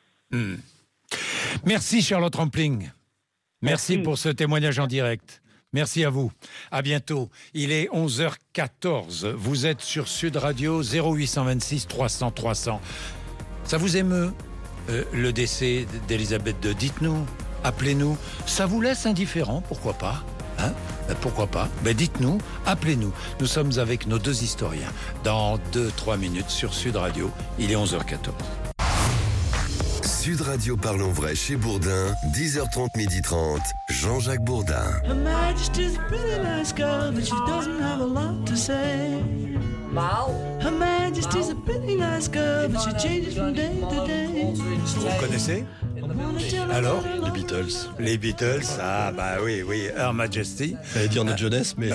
Merci Charlotte Rampling. Merci pour ce témoignage en direct. Merci à vous. À bientôt. Il est 11h14. Vous êtes sur Sud Radio 0826 300 300. Ça vous émeut le décès d'Elisabeth II ? Dites-nous, appelez-nous. Ça vous laisse indifférent ? Pourquoi pas ? Pourquoi pas ? Dites-nous, appelez-nous. Nous sommes avec nos 2 historiens dans 2-3 minutes sur Sud Radio. Il est 11h14. Sud Radio Parlons Vrai chez Bourdin, 10h30, 12h30, Jean-Jacques Bourdin. Her Majesty's a pretty nice girl, but she doesn't have a lot to say. Her Majesty's a pretty nice girl, but she changes from day to day. Vous connaissez ? Alors ? Les Beatles, oui, Her Majesty. J'allais dire notre jeunesse, mais...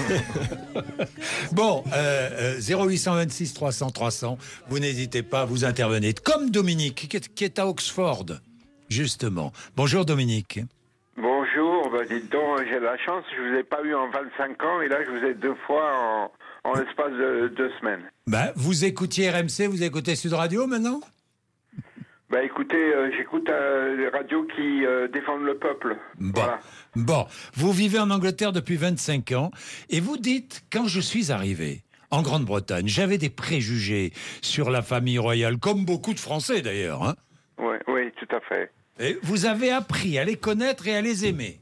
Bon, 0826 300 300, vous n'hésitez pas, vous intervenez. Comme Dominique, qui est à Oxford, justement. Bonjour Dominique. Bonjour, dites donc, j'ai de la chance, je ne vous ai pas eu en 25 ans, et là je vous ai 2 fois en l'espace de 2 semaines. Vous écoutiez RMC, vous écoutez Sud Radio maintenant ? Écoutez, j'écoute les radios qui défendent le peuple. Bon, vous vivez en Angleterre depuis 25 ans et vous dites, quand je suis arrivé en Grande-Bretagne, j'avais des préjugés sur la famille royale, comme beaucoup de Français d'ailleurs. Oui, tout à fait. Et vous avez appris à les connaître et à les aimer.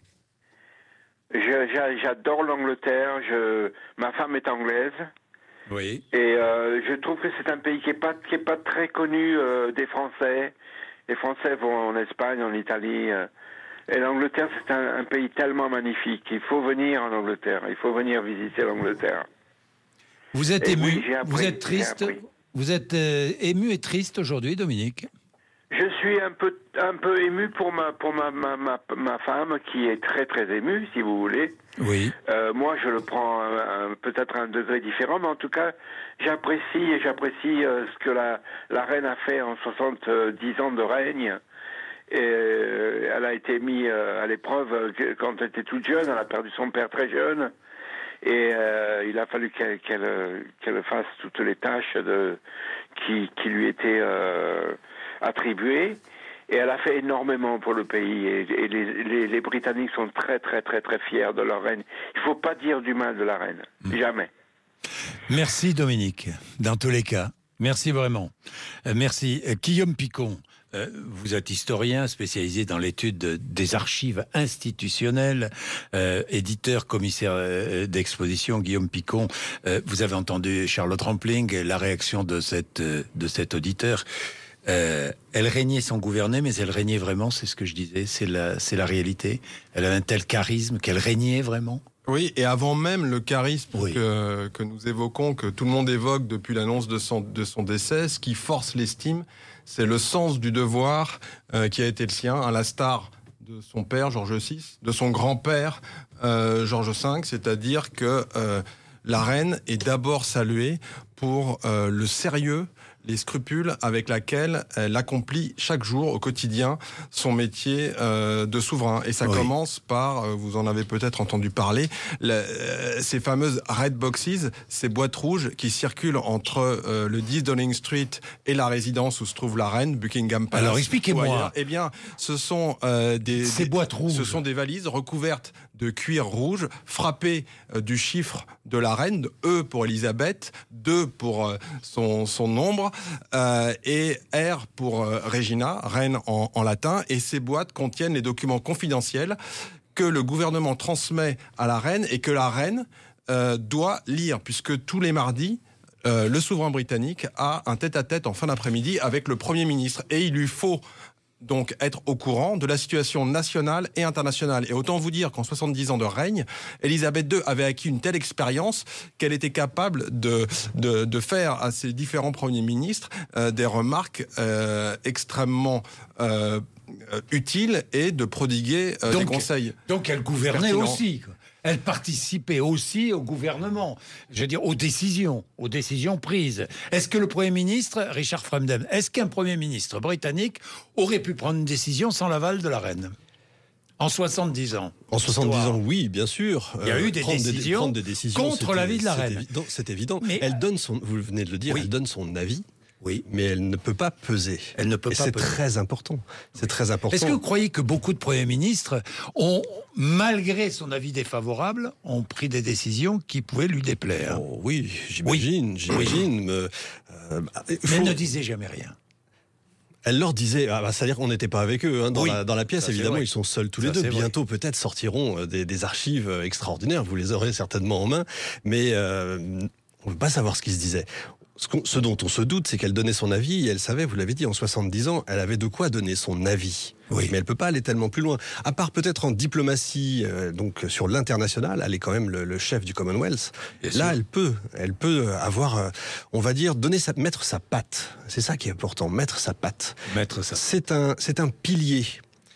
J'adore l'Angleterre, ma femme est anglaise. Oui. Et je trouve que c'est un pays qui est pas très connu des Français. Les Français vont en Espagne, en Italie. Et l'Angleterre, c'est un pays tellement magnifique. Il faut venir en Angleterre. Il faut venir visiter l'Angleterre. Vous êtes ému, vous êtes triste. Vous êtes ému et triste aujourd'hui, Dominique ? Je suis un peu ému pour ma femme qui est très très émue, si vous voulez. Oui. Moi, je le prends peut-être à un degré différent, mais en tout cas, j'apprécie ce que la reine a fait en 70 ans de règne. Et elle a été mise à l'épreuve quand elle était toute jeune. Elle a perdu son père très jeune. Et il a fallu qu'elle fasse toutes les tâches qui lui étaient attribuées. Et elle a fait énormément pour le pays. Et les Britanniques sont très, très, très, très fiers de leur reine. Il ne faut pas dire du mal de la reine. Jamais. Merci, Dominique. Dans tous les cas. Merci vraiment. Merci. Guillaume Picon, vous êtes historien spécialisé dans l'étude des archives institutionnelles, éditeur, commissaire d'exposition. Guillaume Picon, vous avez entendu Charlotte Rampling, la réaction de cet auditeur. Elle régnait sans gouverner, mais elle régnait vraiment, c'est ce que je disais, c'est la réalité. Elle avait un tel charisme qu'elle régnait vraiment. Oui, et avant même le charisme que nous évoquons, que tout le monde évoque depuis l'annonce de son décès, ce qui force l'estime, c'est le sens du devoir qui a été le sien, à l'instar de son père, Georges VI, de son grand-père, Georges V, c'est-à-dire que la reine est d'abord saluée pour le sérieux, les scrupules avec lesquels elle accomplit chaque jour au quotidien son métier de souverain. Et ça commence par, vous en avez peut-être entendu parler, ces fameuses red boxes, ces boîtes rouges qui circulent entre le 10 Downing Street et la résidence où se trouve la reine, Buckingham Palace. Alors expliquez-moi. Eh bien, ce sont ces boîtes rouges. Ce sont des valises recouvertes de cuir rouge, frappées du chiffre de la reine, de E pour Elisabeth, 2 pour son nombre, et R pour Regina, reine en latin. Et ces boîtes contiennent les documents confidentiels que le gouvernement transmet à la reine et que la reine doit lire, puisque tous les mardis, le souverain britannique a un tête-à-tête en fin d'après-midi avec le Premier ministre. Et il lui faut donc être au courant de la situation nationale et internationale. Et autant vous dire qu'en 70 ans de règne, Élisabeth II avait acquis une telle expérience qu'elle était capable de faire à ses différents premiers ministres des remarques extrêmement utiles et de prodiguer des conseils. Donc elle gouvernait pertinents. aussi. Elle participait aussi au gouvernement, je veux dire aux décisions prises. Est-ce que le Premier ministre, Richard Fremden, est-ce qu'un Premier ministre britannique aurait pu prendre une décision sans l'aval de la reine ? En 70 ans. En 70 ans, oui, bien sûr. Il y a eu des décisions contre l'avis de la reine. C'est évident. Mais elle donne vous venez de le dire, elle donne son avis. Oui. Mais elle ne peut pas peser. Elle ne peut pas peser. C'est très important. C'est très important. Est-ce que vous croyez que beaucoup de premiers ministres ont, malgré son avis défavorable, ont pris des décisions qui pouvaient lui déplaire ? Oui, j'imagine. Mais ne disait jamais rien. Elle leur disait, c'est-à-dire qu'on n'était pas avec eux dans la pièce, évidemment, ils sont seuls tous les deux. Bientôt, peut-être, sortiront des archives extraordinaires, vous les aurez certainement en main, mais on ne peut pas savoir ce qui se disait. Ce dont on se doute, c'est qu'elle donnait son avis, et elle savait, vous l'avez dit, en 70 ans, elle avait de quoi donner son avis. Oui. Mais elle peut pas aller tellement plus loin. À part peut-être en diplomatie, donc sur l'international, elle est quand même le chef du Commonwealth. Là, elle peut avoir, on va dire, mettre sa patte. C'est ça qui est important, mettre sa patte. C'est un pilier,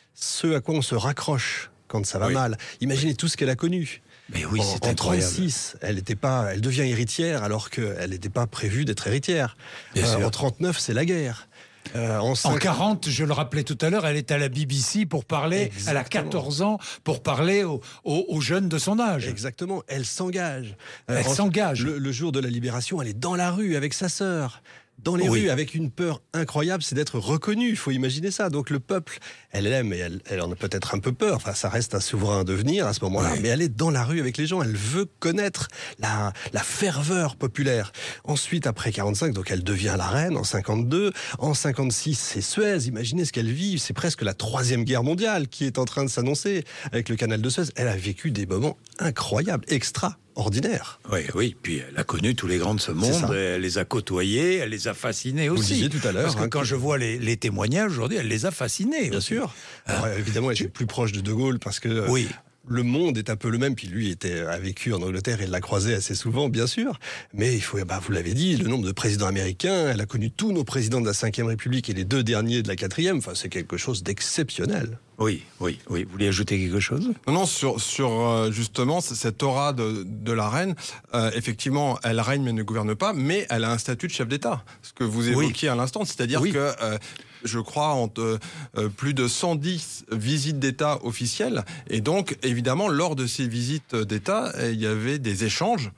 ce à quoi on se raccroche quand ça va mal. Imaginez tout ce qu'elle a connu. Mais oui, c'est incroyable. En 36, elle devient héritière alors qu'elle n'était pas prévue d'être héritière. En 39, c'est la guerre. En 40, je le rappelais tout à l'heure, elle est à la BBC pour parler, elle a 14 ans, pour parler aux jeunes de son âge. Exactement, elle s'engage. S'engage. Le jour de la libération, elle est dans la rue avec sa sœur. Dans les rues, avec une peur incroyable, c'est d'être reconnue. Il faut imaginer ça. Donc le peuple, elle aime, et elle en a peut-être un peu peur. Enfin, ça reste un souverain à devenir à ce moment-là. Mais elle est dans la rue avec les gens. Elle veut connaître la ferveur populaire. Ensuite, après 45, donc elle devient la reine en 52. En 56, c'est Suez. Imaginez ce qu'elle vit. C'est presque la 3e guerre mondiale qui est en train de s'annoncer avec le canal de Suez. Elle a vécu des moments incroyables, extraordinaires. Oui. Puis elle a connu tous les grands de ce monde. Elle les a côtoyés, elle les a fascinés aussi. Vous le disiez tout à l'heure. Parce que quand je vois les témoignages aujourd'hui, elle les a fascinés. Bien sûr. Alors, évidemment, elle est plus proche de De Gaulle parce que le monde est un peu le même. Puis lui a vécu en Angleterre et l'a croisé assez souvent, bien sûr. Mais il faut, vous l'avez dit, le nombre de présidents américains. Elle a connu tous nos présidents de la 5e République et les 2 derniers de la 4e. Enfin, c'est quelque chose d'exceptionnel. Oui. Vous voulez ajouter quelque chose ? Non, sur justement cette aura de la reine, effectivement, elle règne mais ne gouverne pas, mais elle a un statut de chef d'État. Ce que vous évoquiez à l'instant, c'est-à-dire que je crois entre plus de 110 visites d'État officielles, et donc évidemment lors de ces visites d'État, il y avait des échanges.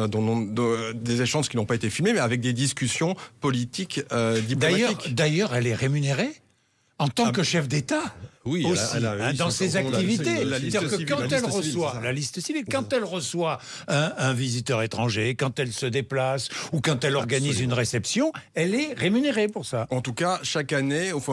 Des échanges qui n'ont pas été filmés, mais avec des discussions politiques, diplomatiques. D'ailleurs, elle est rémunérée en tant que chef d'État. Oui, aussi, dans ses activités. C'est-à-dire que quand elle reçoit la liste civile, quand elle reçoit un visiteur étranger, quand elle se déplace ou quand elle organise une réception, elle est rémunérée pour ça. En tout cas, chaque année, vous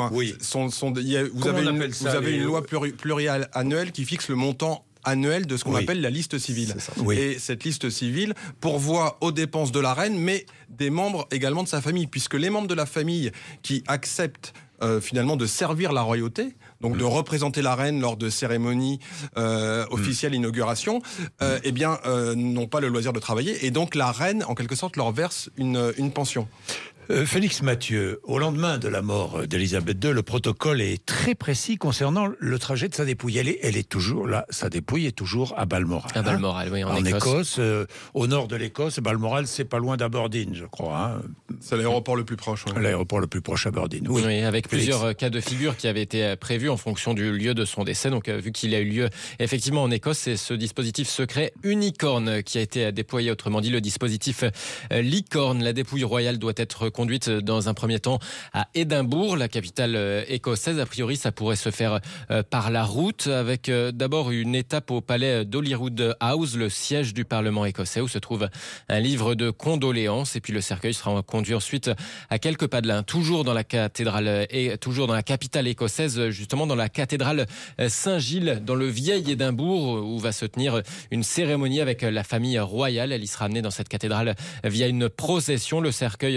avez une loi plurielle annuelle qui fixe le montant annuel de ce qu'on appelle la liste civile. Et cette liste civile pourvoit aux dépenses de la reine, mais des membres également de sa famille, puisque les membres de la famille qui acceptent finalement de servir la royauté, donc de représenter la reine lors de cérémonies officielles d'inauguration, n'ont pas le loisir de travailler, et donc la reine, en quelque sorte, leur verse une pension. Félix Mathieu, au lendemain de la mort d'Élisabeth II, le protocole est très précis concernant le trajet de sa dépouille. Elle est toujours là, sa dépouille est toujours à Balmoral. À Balmoral, oui, en Écosse. Au nord de l'Écosse, Balmoral, c'est pas loin d'Aberdeen, je crois. C'est l'aéroport le plus proche. L'aéroport le plus proche, Aberdeen. Oui, avec plusieurs cas de figure qui avaient été prévus en fonction du lieu de son décès. Donc, vu qu'il a eu lieu effectivement en Écosse, c'est ce dispositif secret Unicorn qui a été déployé. Autrement dit, le dispositif Licorne. La dépouille royale doit être conduite dans un premier temps à Édimbourg, la capitale écossaise. A priori, ça pourrait se faire par la route, avec d'abord une étape au palais d'Holyrood House, le siège du Parlement écossais, où se trouve un livre de condoléances. Et puis le cercueil sera conduit ensuite à quelques pas de là, toujours dans la cathédrale et toujours dans la capitale écossaise, justement dans la cathédrale Saint-Gilles, dans le vieil Édimbourg, où va se tenir une cérémonie avec la famille royale. Elle y sera amenée dans cette cathédrale via une procession. Le cercueil restera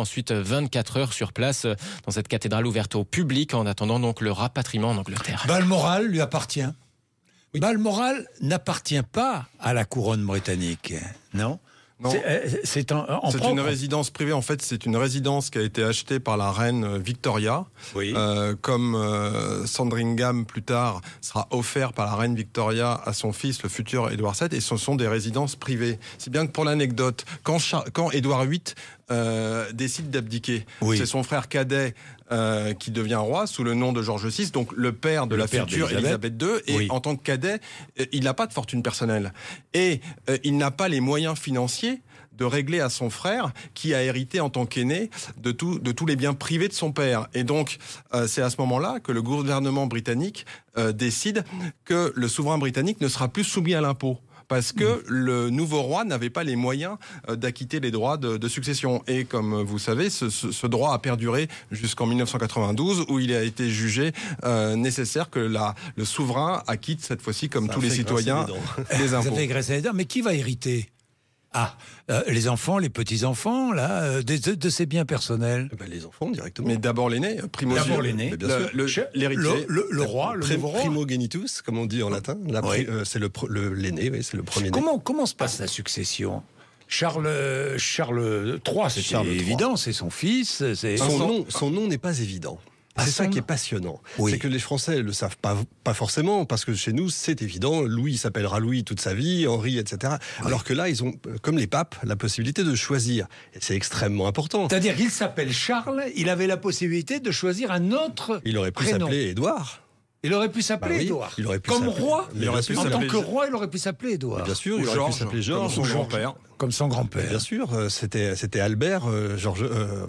ensuite 24 heures sur place dans cette cathédrale ouverte au public en attendant donc le rapatriement en Angleterre. Balmoral lui appartient. Oui. Balmoral n'appartient pas à la couronne britannique, non ? Non. C'est une résidence privée. En fait, c'est une résidence qui a été achetée par la reine Victoria. Oui. Comme Sandringham, plus tard, sera offert par la reine Victoria à son fils, le futur Édouard VII. Et ce sont des résidences privées. Si bien que pour l'anecdote, quand Édouard VIII décide d'abdiquer, c'est son frère cadet qui devient roi sous le nom de George VI, donc le père de la future Élisabeth II, et en tant que cadet, il n'a pas de fortune personnelle. Et il n'a pas les moyens financiers de régler à son frère, qui a hérité en tant qu'aîné de tous les biens privés de son père. Et donc, c'est à ce moment-là que le gouvernement britannique décide que le souverain britannique ne sera plus soumis à l'impôt. Parce que le nouveau roi n'avait pas les moyens d'acquitter les droits de succession. Et comme vous savez, ce droit a perduré jusqu'en 1992, où il a été jugé nécessaire que le souverain acquitte cette fois-ci, comme tous les citoyens, les impôts. Ça fait graisser les dents. Mais qui va hériter ? Les enfants, les petits-enfants, là, de ces biens personnels. Les enfants, directement. Mais d'abord l'aîné, d'abord l'aîné. L'héritier. Le roi, le nouveau roi. Primogenitus, comme on dit en latin. C'est l'aîné, c'est le premier né. Comment se passe la succession ? Charles III, c'est évident, c'est son fils. Son nom n'est pas évident. C'est ça qui est passionnant. Oui. C'est que les Français ne le savent pas forcément, parce que chez nous, c'est évident. Louis s'appellera Louis toute sa vie, Henri, etc. Oui. Alors que là, ils ont, comme les papes, la possibilité de choisir. Et c'est extrêmement important. C'est-à-dire qu'il s'appelle Charles, il avait la possibilité de choisir un autre Il aurait pu prénom. s'appeler Édouard. Il aurait pu s'appeler Édouard. Comme roi, en tant que roi, il aurait pu s'appeler Édouard. Bien sûr, il aurait pu s'appeler Georges. Comme son grand-père. Bien sûr, c'était Albert, Georges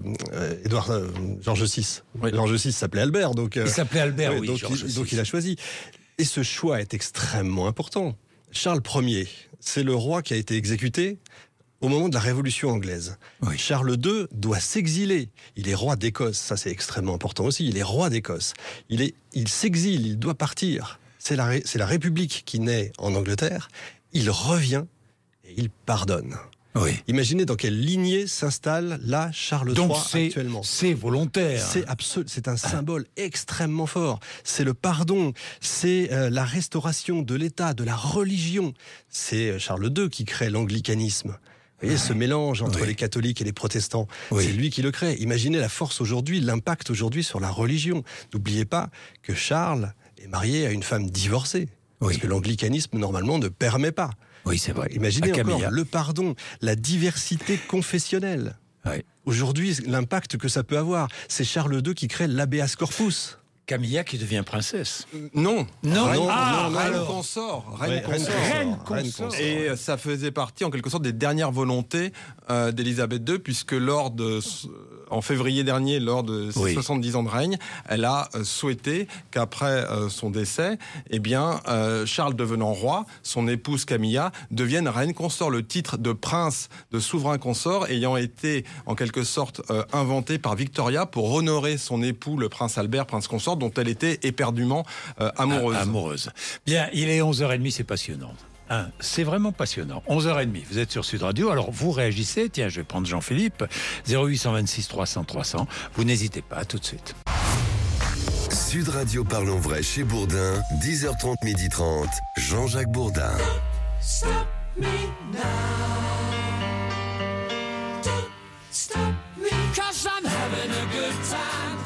VI. Oui. Georges VI s'appelait Albert. Donc, il s'appelait Albert, oui. Donc il a choisi. Et ce choix est extrêmement important. Charles Ier, c'est le roi qui a été exécuté au moment de la Révolution anglaise. Oui. Charles II doit s'exiler. Il est roi d'Écosse. Ça, c'est extrêmement important aussi. Il est roi d'Écosse. Il s'exile, il doit partir. C'est la République qui naît en Angleterre. Il revient et il pardonne. Oui. Imaginez dans quelle lignée s'installe là Charles III actuellement. C'est volontaire. C'est un symbole extrêmement fort. C'est le pardon, c'est la restauration de l'État, de la religion. C'est Charles II qui crée l'anglicanisme. Vous voyez, ce mélange entre les catholiques et les protestants, c'est lui qui le crée. Imaginez la force aujourd'hui, l'impact aujourd'hui sur la religion. N'oubliez pas que Charles est marié à une femme divorcée. Parce que l'anglicanisme, normalement, ne permet pas. Oui, c'est vrai. Imaginez encore le pardon, la diversité confessionnelle. Oui. Aujourd'hui, l'impact que ça peut avoir, c'est Charles II qui crée l'habeas corpus. Camilla qui devient princesse. Non. Reine consort. Et ça faisait partie en quelque sorte des dernières volontés d'Élisabeth II, puisque en février dernier, lors de ses 70 ans de règne, elle a souhaité qu'après son décès, Charles devenant roi, son épouse Camilla devienne reine consort. Le titre de prince, de souverain consort, ayant été en quelque sorte inventé par Victoria pour honorer son époux, le prince Albert, prince consort, dont elle était éperdument amoureuse. Bien, il est 11h30, c'est passionnant. C'est vraiment passionnant. 11h30, vous êtes sur Sud Radio. Alors, vous réagissez. Tiens, je vais prendre Jean-Philippe. 0826 300 300. Vous n'hésitez pas, tout de suite. Sud Radio Parlons Vrai chez Bourdin, 10h30, 12h30. Jean-Jacques Bourdin. Stop me now. Don't stop me. 'Cause I'm having a good time.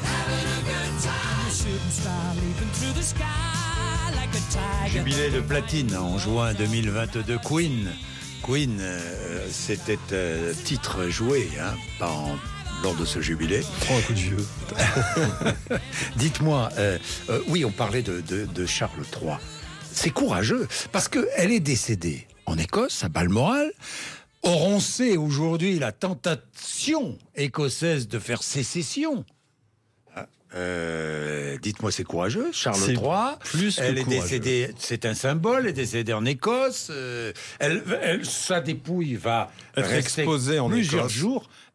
Jubilé de platine en juin 2022. Queen, c'était titre joué, lors de ce jubilé. Prends un coup de vieux. Dites-moi, oui, on parlait de Charles III. C'est courageux, parce qu'elle est décédée en Écosse, à Balmoral. Or, on sait aujourd'hui la tentation écossaise de faire sécession. Dites-moi, c'est courageux, Charles III. Elle est décédée, c'est un symbole. Elle est décédée en Écosse. Sa dépouille va être exposée en plusieurs Écosse. jours.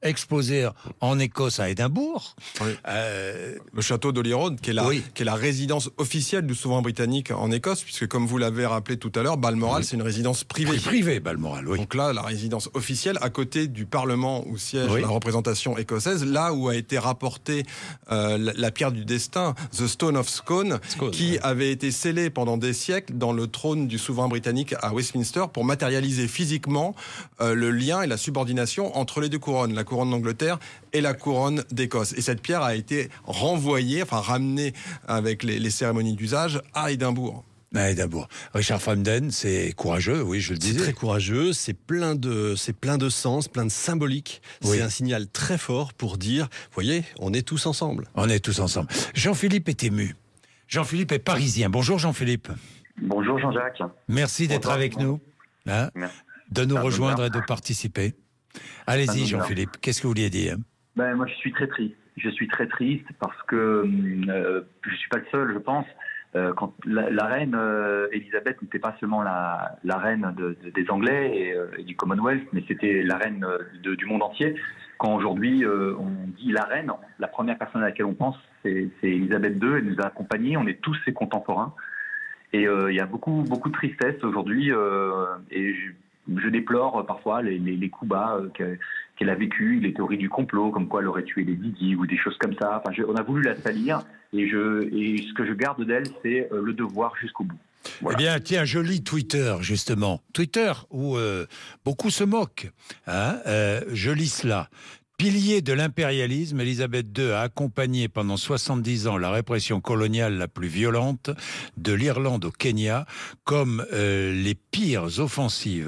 exposé en Écosse à Édimbourg. Oui. Le château d'Holyrood, qui est la résidence officielle du souverain britannique en Écosse, puisque comme vous l'avez rappelé tout à l'heure, Balmoral, c'est une résidence privée. Privée, Balmoral, oui. Donc là, la résidence officielle, à côté du Parlement où siège la représentation écossaise, là où a été rapportée la pierre du destin, The Stone of Scone, qui avait été scellée pendant des siècles dans le trône du souverain britannique à Westminster pour matérialiser physiquement le lien et la subordination entre les deux couronnes, la couronne d'Angleterre et la couronne d'Écosse. Et cette pierre a été ramenée avec les cérémonies d'usage à Édimbourg. À Édimbourg. Richard Fremden, c'est courageux, oui, je le disais. C'est très courageux, c'est plein de sens, plein de symbolique. Oui. C'est un signal très fort pour dire, voyez, on est tous ensemble. On est tous ensemble. Jean-Philippe est ému. Jean-Philippe est parisien. Bonjour Jean-Philippe. Bonjour Jean-Jacques. Merci d'être avec nous, de nous rejoindre et de participer. Allez-y Jean-Philippe, qu'est-ce que vous vouliez dire? Moi je suis très triste. Je suis très triste parce que je ne suis pas le seul, je pense. Quand la reine Elisabeth n'était pas seulement la reine des Anglais et du Commonwealth, mais c'était la reine du monde entier. Quand aujourd'hui on dit la reine, la première personne à laquelle on pense, c'est Elisabeth II. Elle nous a accompagnés, on est tous ses contemporains. Et il y a beaucoup de tristesse aujourd'hui. Et je déplore parfois les coups bas qu'elle a vécu, les théories du complot, comme quoi elle aurait tué les Didi ou des choses comme ça. Enfin, on a voulu la salir et ce que je garde d'elle, c'est le devoir jusqu'au bout. Voilà. Eh bien, tiens, joli Twitter, justement. Twitter, où beaucoup se moquent. Je lis cela. Pilier de l'impérialisme, Elisabeth II a accompagné pendant 70 ans la répression coloniale la plus violente de l'Irlande au Kenya, comme les pires offensives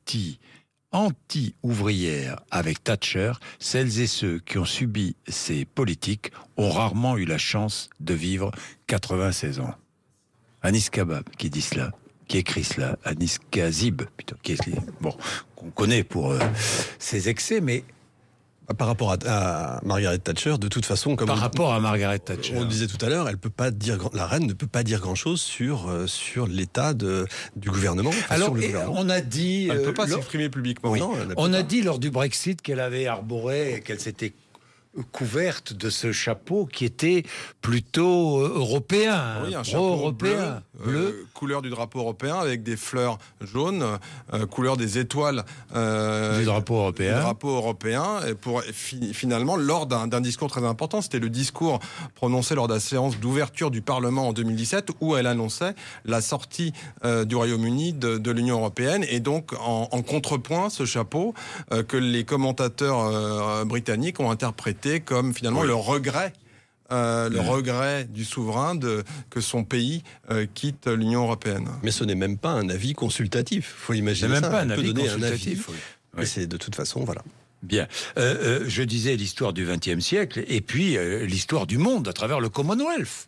anti-ouvrières avec Thatcher. Celles et ceux qui ont subi ces politiques ont rarement eu la chance de vivre 96 ans. Anis Kabab qui dit cela, qui écrit cela, Anis Kazib, plutôt, qu'on connaît pour ses excès, mais... Par rapport à Margaret Thatcher, de toute façon, comme rapport à Margaret Thatcher, on le disait tout à l'heure, la reine ne peut pas dire grand-chose sur l'état du gouvernement. Alors, on a dit, elle ne peut pas s'exprimer publiquement. Oui. Non, on a dit lors du Brexit qu'elle avait arboré, qu'elle s'était couverte de ce chapeau qui était plutôt européen, oui, un chapeau européen, bleu, couleur du drapeau européen avec des fleurs jaunes, couleur des étoiles du drapeau européen. Et finalement, lors d'un discours très important, c'était le discours prononcé lors de la séance d'ouverture du Parlement en 2017, où elle annonçait la sortie du Royaume-Uni de l'Union européenne, et donc en contrepoint ce chapeau que les commentateurs britanniques ont interprété comme finalement le regret du souverain que son pays quitte l'Union européenne. Mais ce n'est même pas un avis consultatif. Il faut imaginer ça. C'est même pas un avis donner consultatif. Mais c'est de toute façon, voilà. Bien. Je disais l'histoire du XXe siècle et puis l'histoire du monde à travers le Commonwealth.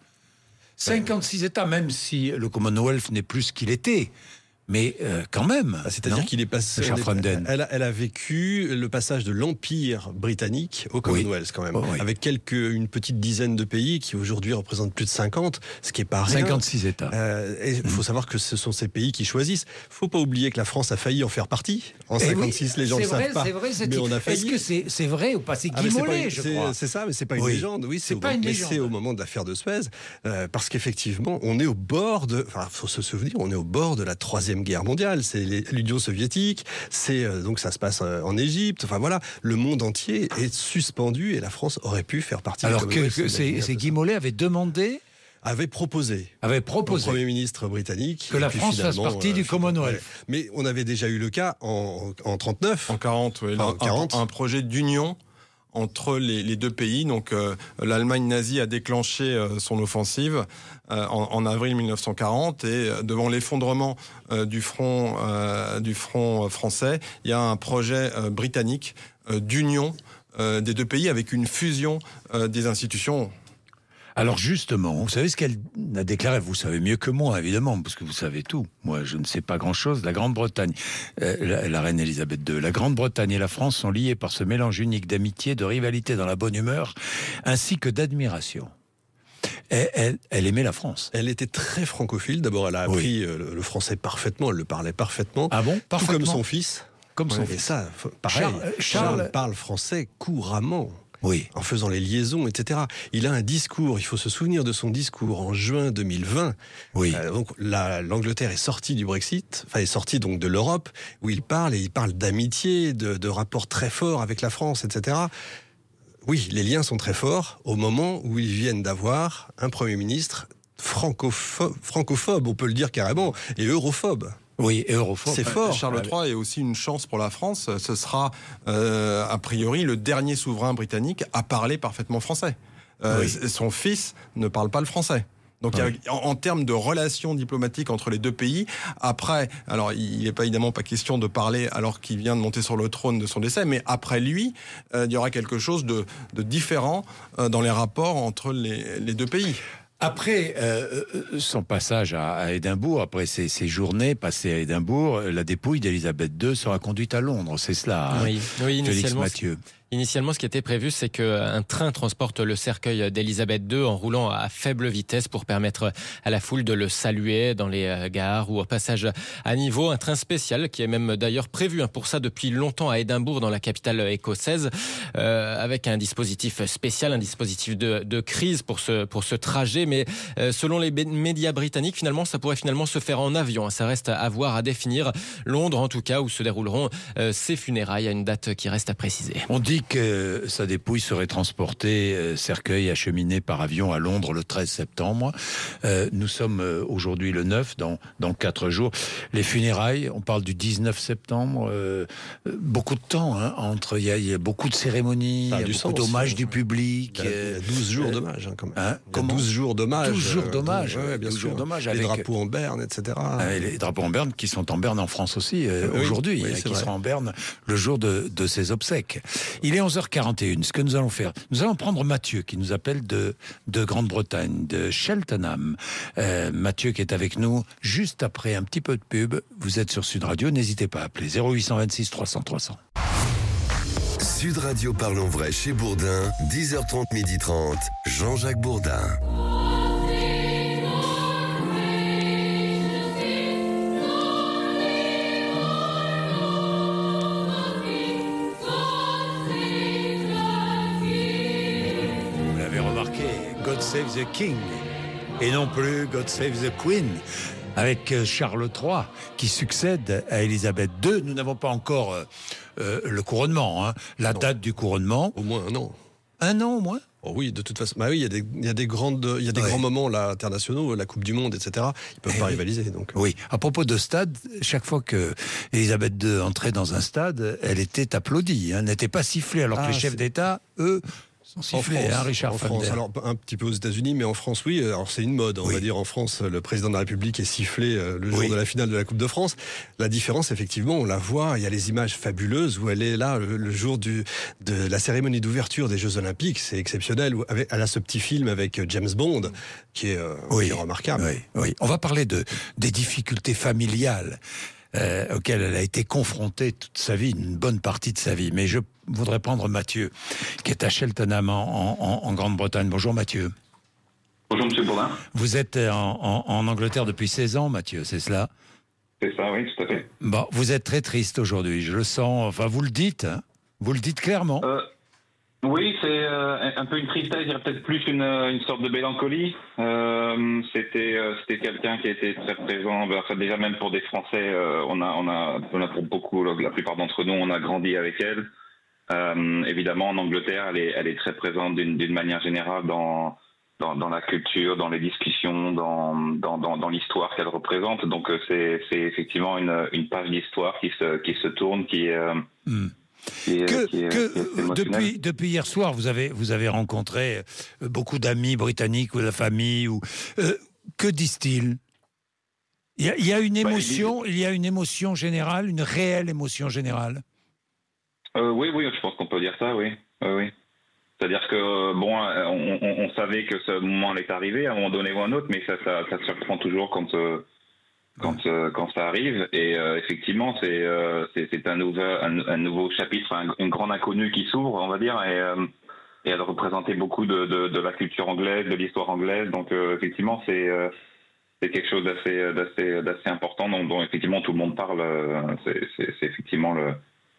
56 États, même si le Commonwealth n'est plus ce qu'il était. Mais quand même. C'est-à-dire qu'il est passé. Elle a vécu le passage de l'Empire britannique au Commonwealth, quand même. Oui. Avec une petite dizaine de pays qui aujourd'hui représentent plus de 50, ce qui n'est pas rien. 56 États. Et il faut savoir que ce sont ces pays qui choisissent. Il ne faut pas oublier que la France a failli en faire partie. En 56, les gens ne le savent pas. C'est vrai, mais on a failli. Est-ce que c'est vrai ou pas? C'est Guy Mollet, je crois. C'est ça, mais c'est pas une légende. Oui, c'est au moment de l'affaire de Suez. Parce qu'effectivement, on est au bord il faut se souvenir, on est au bord de la Troisième Guerre mondiale, c'est l'Union soviétique, donc ça se passe en Égypte, enfin voilà, le monde entier est suspendu et la France aurait pu faire partie. Alors c'est Guy Mollet avait proposé au Premier ministre britannique que la France fasse partie du Commonwealth. Mais on avait déjà eu le cas en 39. En 40, oui. Un projet d'union entre les deux pays. Donc l'Allemagne nazie a déclenché son offensive en avril 1940 et devant l'effondrement du front français, il y a un projet britannique d'union des deux pays avec une fusion des institutions. Alors justement, vous savez ce qu'elle a déclaré? Vous savez mieux que moi, évidemment, parce que vous savez tout. Moi, je ne sais pas grand-chose. La Grande-Bretagne, la reine Elisabeth II, la Grande-Bretagne et la France sont liées par ce mélange unique d'amitié, de rivalité dans la bonne humeur, ainsi que d'admiration. Elle aimait la France. Elle était très francophile. D'abord, elle a appris le français parfaitement, elle le parlait parfaitement. Ah bon? Parfaitement. Tout comme son fils. comme son fils. Et ça, pareil, Charles parle français couramment. Oui. En faisant les liaisons, etc. Il a un discours, il faut se souvenir de son discours en juin 2020. Oui. Donc l'Angleterre est sortie du Brexit, est sortie donc de l'Europe, où il parle d'amitié, de rapports très forts avec la France, etc. Oui, les liens sont très forts au moment où ils viennent d'avoir un Premier ministre francophobe, on peut le dire carrément, et europhobe. Oui, et europhobe. C'est fort. Charles III est aussi une chance pour la France. Ce sera, a priori, le dernier souverain britannique à parler parfaitement français. Son fils ne parle pas le français. Donc, en termes de relations diplomatiques entre les deux pays, après, alors il n'est pas évidemment pas question de parler alors qu'il vient de monter sur le trône de son décès, mais après lui, il y aura quelque chose de différent dans les rapports entre les deux pays. Après son passage à Édimbourg, après ces journées passées à Édimbourg, la dépouille d'Élisabeth II sera conduite à Londres, c'est cela, oui, Félix Mathieu. Initialement, ce qui était prévu, c'est qu'un train transporte le cercueil d'Élisabeth II en roulant à faible vitesse pour permettre à la foule de le saluer dans les gares ou au passage à niveau. Un train spécial qui est même d'ailleurs prévu pour ça depuis longtemps à Édimbourg, dans la capitale écossaise, avec un dispositif spécial, un dispositif de crise pour ce trajet. Mais selon les médias britanniques, finalement, ça pourrait se faire en avion. Ça reste à voir, à définir. Londres, en tout cas, où se dérouleront ces funérailles, à une date qui reste à préciser. On dit que sa dépouille serait transportée, cercueil acheminé par avion à Londres le 13 septembre. Nous sommes aujourd'hui le 9, dans 4 jours. Les funérailles, on parle du 19 septembre. Beaucoup de temps, entre. Il y a beaucoup de cérémonies, il y a beaucoup d'hommages du public. Il y a 12 jours d'hommage, quand même. Comment 12 jours d'hommage. 12 jours d'hommage. Bien sûr. Les avec drapeaux en berne, etc. Les drapeaux en berne qui sont en berne en France aussi aujourd'hui, qui seront en berne le jour de ses obsèques. Il est 11h41. Ce que nous allons faire, nous allons prendre Mathieu qui nous appelle de Grande-Bretagne, de Cheltenham. Mathieu qui est avec nous juste après un petit peu de pub. Vous êtes sur Sud Radio, n'hésitez pas à appeler 0826 300 300. Sud Radio Parlons Vrai chez Bourdin, 10h30, 12h30, Jean-Jacques Bourdin. God Save the King et non plus God Save the Queen avec Charles III qui succède à Élisabeth II. Nous n'avons pas encore le couronnement, la date du couronnement. Au moins un an. Un an au moins. Oh oui, de toute façon. Bah oui, il y a des grands moments là, internationaux, la Coupe du Monde, etc. Ils peuvent pas rivaliser. Donc. Oui. À propos de stade, chaque fois que Élisabeth II entrait dans un stade, elle était applaudie, n'était pas sifflée, alors que les chefs d'État, eux, sifflé, Richard Fender. Alors un petit peu aux États-Unis, mais en France, oui. Alors c'est une mode, on va dire. En France, le président de la République est sifflé le jour de la finale de la Coupe de France. La différence, effectivement, on la voit. Il y a les images fabuleuses où elle est là le jour de la cérémonie d'ouverture des Jeux Olympiques. C'est exceptionnel. Elle a ce petit film avec James Bond qui est remarquable. Oui. On va parler des difficultés familiales auxquelles elle a été confrontée toute sa vie, une bonne partie de sa vie. Mais je voudrais prendre Mathieu, qui est à Cheltenham en Grande-Bretagne. Bonjour Mathieu. Bonjour Monsieur Bourdin. Vous êtes en Angleterre depuis 16 ans, Mathieu, c'est cela? C'est ça, oui, tout à fait. Bon, vous êtes très triste aujourd'hui, je le sens. Enfin, vous le dites clairement. Oui, c'est un peu une tristesse, je dirais peut-être plus une sorte de mélancolie. C'était quelqu'un qui était très présent, déjà même pour des Français, on a pour beaucoup, la plupart d'entre nous, on a grandi avec elle. Évidemment, en Angleterre, elle est très présente d'une manière générale dans la culture, dans les discussions, dans l'histoire qu'elle représente. Donc c'est effectivement une page d'histoire qui se tourne, qui est depuis hier soir, vous avez rencontré beaucoup d'amis britanniques ou de la famille. Que disent-ils? Il y a une émotion, il y a une émotion générale, une réelle émotion générale. Oui, je pense qu'on peut dire ça, oui. C'est-à-dire que on savait que ce moment est arrivé à un moment donné ou à un autre, mais ça surprend toujours quand ça arrive. Et effectivement, c'est un nouveau chapitre, un grand inconnu qui s'ouvre, on va dire. Et elle représentait beaucoup de la culture anglaise, de l'histoire anglaise. Donc effectivement, c'est quelque chose d'assez important, dont effectivement tout le monde parle. C'est effectivement le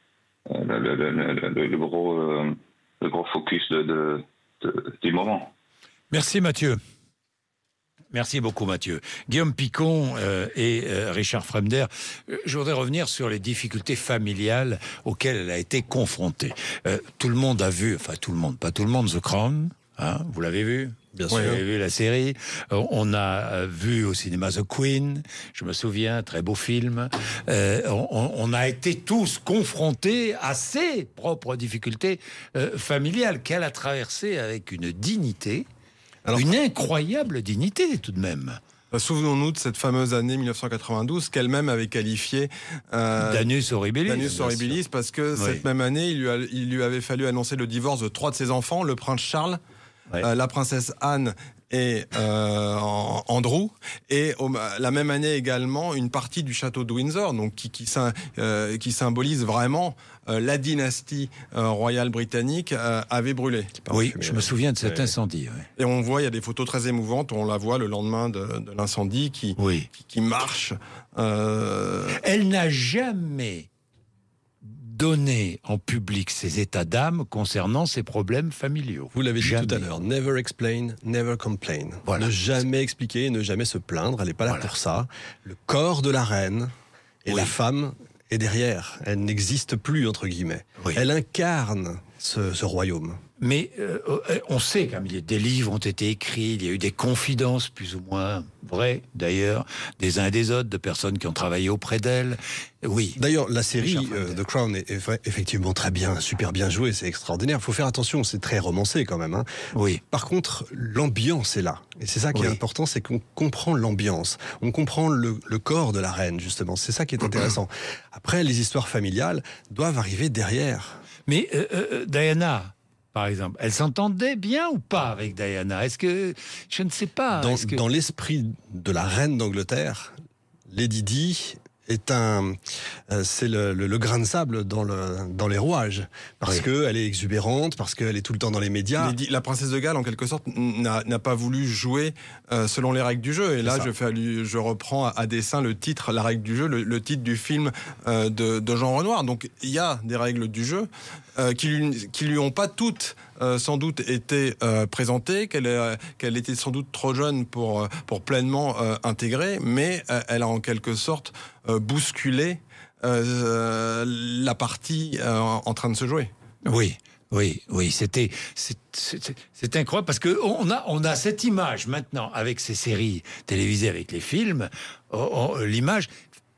gros focus du moment. Merci Mathieu. Merci beaucoup Mathieu. Guillaume Picon et Richard Fremder, je voudrais revenir sur les difficultés familiales auxquelles elle a été confrontée. Tout le monde a vu, enfin tout le monde, pas tout le monde, The Crown, hein, vous l'avez vu ? Bien sûr. Vous avez vu la série. On a vu au cinéma The Queen, je me souviens, très beau film. On a été tous confrontés à ses propres difficultés familiales qu'elle a traversées avec une dignité, une incroyable dignité tout de même. Souvenons-nous de cette fameuse année 1992 qu'elle-même avait qualifiée d'annus horribilis. D'annus horribilis, parce que cette même année, il lui avait fallu annoncer le divorce de 3 de ses enfants, le prince Charles, la princesse Anne et Andrew, et la même année également une partie du château de Windsor, donc qui symbolise vraiment la dynastie royale britannique, avait brûlé. Oui, je me souviens de cet incendie. Ouais. Et on voit, il y a des photos très émouvantes, on la voit le lendemain de l'incendie qui marche. Elle n'a jamais donner en public ses états d'âme concernant ses problèmes familiaux. Vous l'avez dit tout à l'heure, never explain, never complain. Voilà. Ne jamais expliquer, ne jamais se plaindre, elle n'est pas là pour ça. Le corps de la reine et la femme est derrière. Elle n'existe plus, entre guillemets. Elle incarne ce royaume. Mais on sait quand même, des livres ont été écrits, il y a eu des confidences plus ou moins vraies d'ailleurs, des uns et des autres, de personnes qui ont travaillé auprès d'elle. Oui. D'ailleurs, la série The Crown est effectivement très bien, super bien jouée, c'est extraordinaire. Il faut faire attention, c'est très romancé quand même. Hein. Oui. Par contre, l'ambiance est là. Et c'est ça qui est important, c'est qu'on comprend l'ambiance. On comprend le corps de la reine, justement. C'est ça qui est intéressant. Après, les histoires familiales doivent arriver derrière. Mais Diana, par exemple, elle s'entendait bien ou pas avec Diana ? Est-ce que... Je ne sais pas. Dans l'esprit de la reine d'Angleterre, Lady Di c'est le grain de sable dans les rouages, parce qu'elle est exubérante, parce qu'elle est tout le temps dans les médias. La princesse de Galles, en quelque sorte, n'a pas voulu jouer selon les règles du jeu. Et là, je reprends à dessein le titre, la règle du jeu, le titre du film de Jean Renoir. Donc, il y a des règles du jeu qui lui ont pas toutes sans doute été présentée, qu'elle était sans doute trop jeune pour pleinement intégrer, mais elle a en quelque sorte bousculé la partie en train de se jouer. Oui, c'est incroyable parce que on a cette image maintenant avec ces séries télévisées, avec les films, l'image.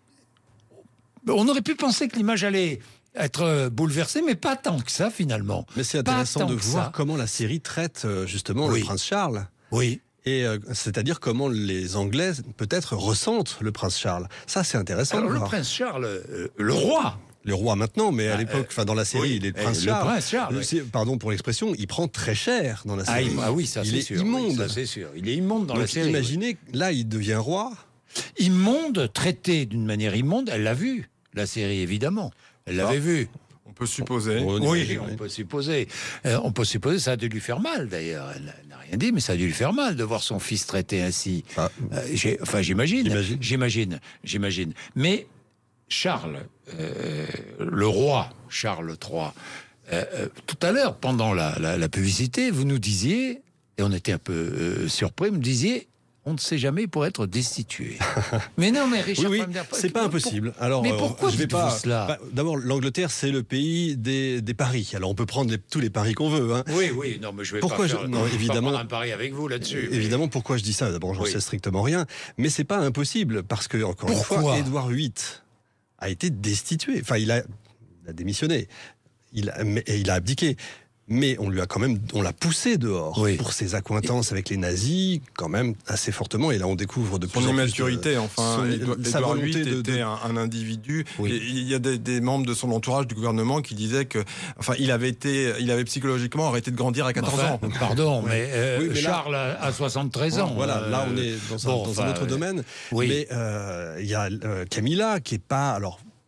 On aurait pu penser que l'image allait être bouleversée, mais pas tant que ça finalement. Mais c'est intéressant de voir comment la série traite justement le prince Charles. Oui. Et c'est-à-dire comment les Anglais peut-être ressentent le prince Charles. Ça, c'est intéressant. Alors le prince Charles, le roi. Le roi maintenant, mais à l'époque, dans la série, il est le prince Charles. Le prince Charles. Pardon pour l'expression, il prend très cher dans la série. Oui, ça c'est sûr. Immonde. Oui, ça c'est sûr. Il est immonde dans la série. Imaginez, là, il devient roi. Immonde, traité d'une manière immonde. Elle l'a vu, la série, évidemment. Elle l'avait vu. On peut supposer. Oui, on peut supposer. On peut supposer, ça a dû lui faire mal d'ailleurs. Elle n'a rien dit, mais ça a dû lui faire mal de voir son fils traité ainsi. J'imagine. Mais Charles, le roi Charles III, tout à l'heure, pendant la publicité, vous nous disiez, et on était un peu surpris, vous me disiez, on ne sait jamais pour être destitué. Mais non, mais Richard, c'est pas impossible. Alors, mais pourquoi je vais pas cela d'abord, l'Angleterre, c'est le pays des paris. Alors, on peut prendre tous les paris qu'on veut. Hein. Oui, non, mais je vais pas prendre un pari avec vous là-dessus. Évidemment, pourquoi je dis ça ? D'abord, j'en sais strictement rien. Mais c'est pas impossible, parce que, encore une fois, Édouard VIII a été destitué. Enfin, il a démissionné. Il a abdiqué. Mais on l'a poussé dehors pour ses accointances avec les nazis, quand même assez fortement. Et là, on découvre de plus en plus... Son immaturité, Édouard VIII était un individu. Et il y a des membres de son entourage du gouvernement qui disaient que, il avait psychologiquement arrêté de grandir à 14 ans. Pardon, mais Charles a 73 ans. Voilà, là, on est dans un autre domaine. Mais il y a Camilla qui est pas... Alors,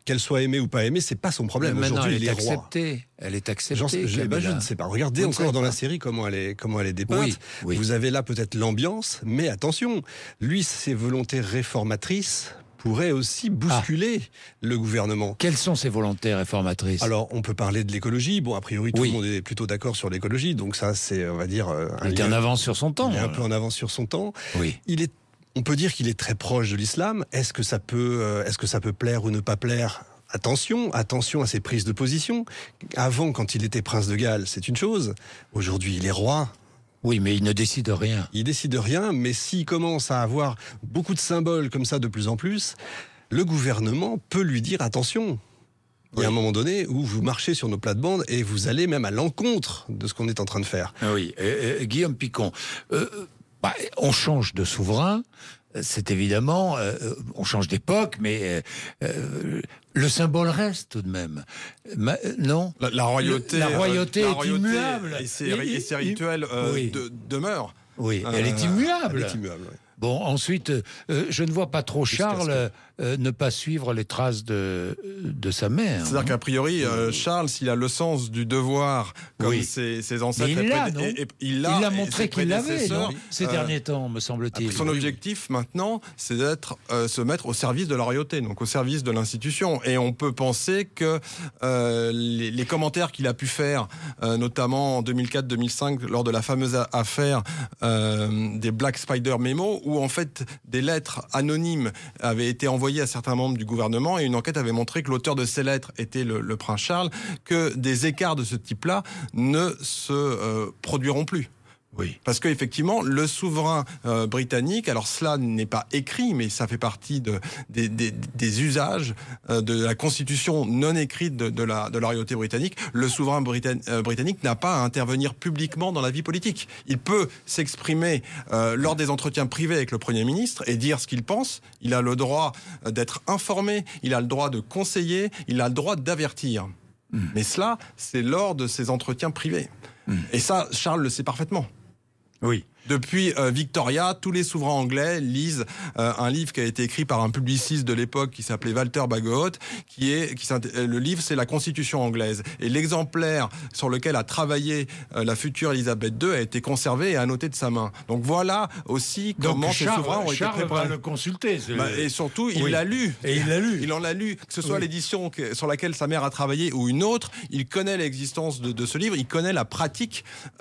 Qu'elle soit aimée ou pas aimée, c'est pas son problème. Maintenant, aujourd'hui, elle est roi. acceptée. Elle est acceptée. Je ne sais pas. Regardez encore dans la série comment elle est dépeinte. Oui. Vous avez là peut-être l'ambiance, mais attention, lui, ses volontés réformatrices pourraient aussi bousculer le gouvernement. Quelles sont ces volontés réformatrices ? Alors, on peut parler de l'écologie. Bon, a priori, tout le monde est plutôt d'accord sur l'écologie. Donc ça, c'est, on va dire... Il est en avance sur son temps. Il est un peu en avance sur son temps. Oui. On peut dire qu'il est très proche de l'islam. Est-ce que ça peut plaire ou ne pas plaire ? Attention à ses prises de position. Avant, quand il était prince de Galles, c'est une chose. Aujourd'hui, il est roi. Oui, mais il ne décide rien. Il décide rien, mais s'il commence à avoir beaucoup de symboles comme ça de plus en plus, le gouvernement peut lui dire attention. Il y a un moment donné où vous marchez sur nos plates-bandes et vous allez même à l'encontre de ce qu'on est en train de faire. Oui, Guillaume Picon, on change de souverain. C'est évidemment, on change d'époque, mais le symbole reste tout de même. Non ? La royauté est immuable. Et ses rituels demeurent. Oui, elle est immuable. Elle est immuable, oui. Bon, ensuite, je ne vois pas trop Charles ne pas suivre les traces de sa mère. C'est-à-dire qu'a priori, Charles, s'il a le sens du devoir, comme ses ancêtres... Il l'a montré qu'il l'avait, ces derniers temps, me semble-t-il. Son objectif, maintenant, c'est d'être se mettre au service de la royauté, donc au service de l'institution. Et on peut penser que les commentaires qu'il a pu faire, notamment en 2004-2005, lors de la fameuse affaire des Black Spider Memo, où en fait des lettres anonymes avaient été envoyées à certains membres du gouvernement et une enquête avait montré que l'auteur de ces lettres était le prince Charles, que des écarts de ce type-là ne se produiront plus. Oui. Parce qu'effectivement, le souverain britannique, alors cela n'est pas écrit, mais ça fait partie des usages de la constitution non écrite de la royauté britannique. Le souverain britannique n'a pas à intervenir publiquement dans la vie politique. Il peut s'exprimer lors des entretiens privés avec le Premier ministre et dire ce qu'il pense. Il a le droit d'être informé, il a le droit de conseiller, il a le droit d'avertir. Mais cela, c'est lors de ces entretiens privés. Et ça, Charles le sait parfaitement. Oui. Depuis Victoria, tous les souverains anglais lisent un livre qui a été écrit par un publiciste de l'époque qui s'appelait Walter Bagehot, le livre c'est la Constitution anglaise. Et l'exemplaire sur lequel a travaillé la future Elisabeth II a été conservé et annoté de sa main. Donc voilà aussi comment ces souverains ont été préparés. Charles va le consulter. Et surtout, il l'a lu. Et il l'a lu. Il en a lu. Que ce soit l'édition sur laquelle sa mère a travaillé ou une autre, il connaît l'existence de ce livre, il connaît la pratique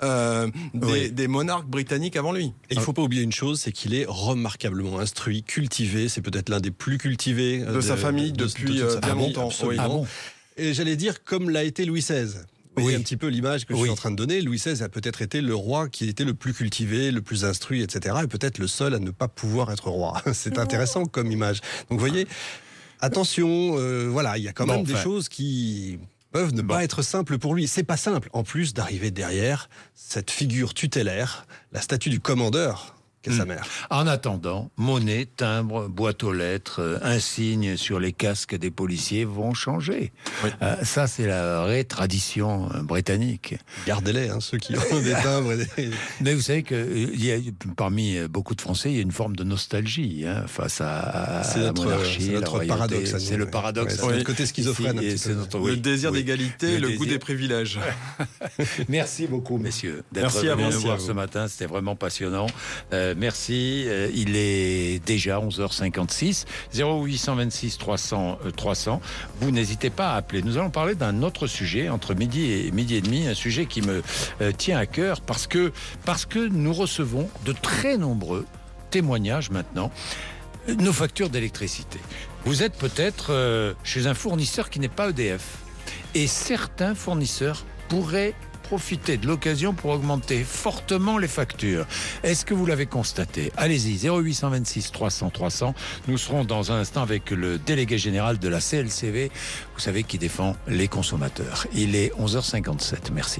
des monarques britanniques avant lui. Et il ne faut pas oublier une chose, c'est qu'il est remarquablement instruit, cultivé. C'est peut-être l'un des plus cultivés de sa famille depuis bien longtemps. Absolument. Ah bon. Et j'allais dire comme l'a été Louis XVI. Oui, un petit peu l'image que je suis en train de donner. Louis XVI a peut-être été le roi qui était le plus cultivé, le plus instruit, etc. Et peut-être le seul à ne pas pouvoir être roi. C'est intéressant comme image. Donc vous voyez, attention, voilà, il y a quand même des choses qui peuvent ne pas être simples pour lui. C'est pas simple. En plus d'arriver derrière cette figure tutélaire, la statue du commandeur qu'est sa mère. En attendant, monnaie, timbre, boîte aux lettres, insignes sur les casques des policiers vont changer. Oui. Ça, c'est la vraie tradition britannique. Gardez-les, ceux qui ont des timbres. Mais vous savez que parmi beaucoup de Français, il y a une forme de nostalgie face à la monarchie, c'est notre paradoxe. C'est le paradoxe. C'est notre côté schizophrène. Le désir d'égalité, le goût des privilèges. Merci beaucoup, messieurs, d'être venus nous voir ce matin. C'était vraiment passionnant. Merci. Il est déjà 11h56. 0826 300 300. Vous n'hésitez pas à appeler. Nous allons parler d'un autre sujet entre midi et demi, un sujet qui me tient à cœur parce que nous recevons de très nombreux témoignages maintenant. Nos factures d'électricité. Vous êtes peut-être chez un fournisseur qui n'est pas EDF. Et certains fournisseurs pourraient profiter de l'occasion pour augmenter fortement les factures. Est-ce que vous l'avez constaté ? Allez-y, 0826 300 300. Nous serons dans un instant avec le délégué général de la CLCV, vous savez, qui défend les consommateurs. Il est 11h57. Merci.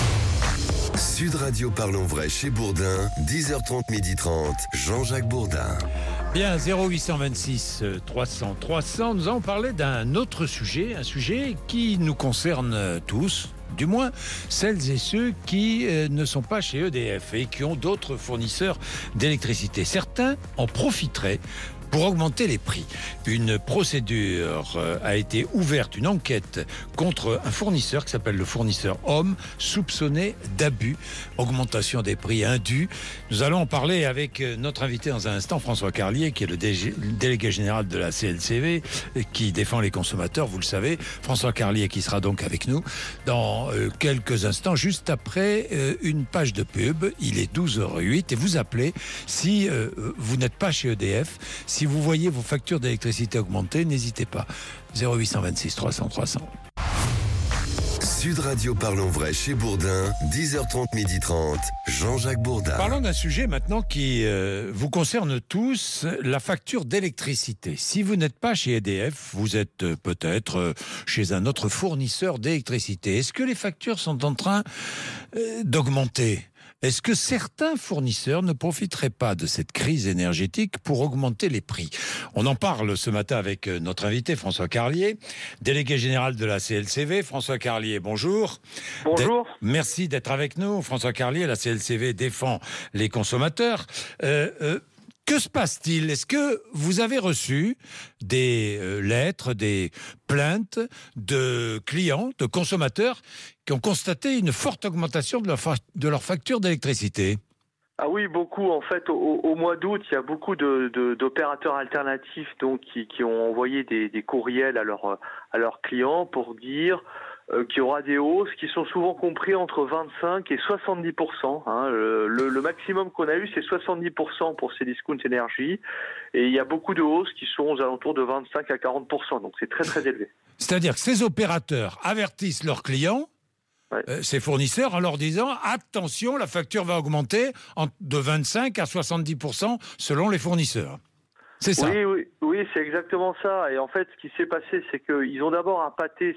Sud Radio Parlons Vrai chez Bourdin, 10h30, 12h30, Jean-Jacques Bourdin. Bien, 0826 300 300. Nous allons parler d'un autre sujet, un sujet qui nous concerne tous. Du moins, celles et ceux qui ne sont pas chez EDF et qui ont d'autres fournisseurs d'électricité. Certains en profiteraient pour augmenter les prix. Une procédure a été ouverte, une enquête contre un fournisseur qui s'appelle le fournisseur Homme, soupçonné d'abus, augmentation des prix indus. Nous allons en parler avec notre invité dans un instant, François Carlier, qui est le délégué général de la CLCV, qui défend les consommateurs, vous le savez. François Carlier qui sera donc avec nous dans quelques instants, juste après une page de pub. Il est 12h08 et vous appelez si vous n'êtes pas chez EDF. Si vous voyez vos factures d'électricité augmenter, n'hésitez pas. 0826 300 300. Sud Radio Parlons Vrai chez Bourdin, 10h30, 12h30, Jean-Jacques Bourdin. Parlons d'un sujet maintenant qui vous concerne tous, la facture d'électricité. Si vous n'êtes pas chez EDF, vous êtes peut-être chez un autre fournisseur d'électricité. Est-ce que les factures sont en train d'augmenter ? Est-ce que certains fournisseurs ne profiteraient pas de cette crise énergétique pour augmenter les prix ? On en parle ce matin avec notre invité François Carlier, délégué général de la CLCV. François Carlier, bonjour. Bonjour. Merci d'être avec nous. François Carlier, la CLCV défend les consommateurs. Que se passe-t-il ? Est-ce que vous avez reçu des lettres, des plaintes de clients, de consommateurs qui ont constaté une forte augmentation de leur facture d'électricité ? Ah oui, beaucoup. En fait, au mois d'août, il y a beaucoup d'opérateurs alternatifs donc, qui ont envoyé des courriels à leurs clients pour dire qu'il y aura des hausses qui sont souvent compris entre 25 et 70%. Le maximum qu'on a eu, c'est 70% pour ces discounts énergie. Et il y a beaucoup de hausses qui sont aux alentours de 25 à 40%. Donc c'est très très élevé. C'est-à-dire que ces opérateurs avertissent leurs clients, ces fournisseurs, en leur disant « Attention, la facture va augmenter de 25 à 70% selon les fournisseurs ». C'est ça. Oui, c'est exactement ça. Et en fait, ce qui s'est passé, c'est qu'ils ont d'abord appâté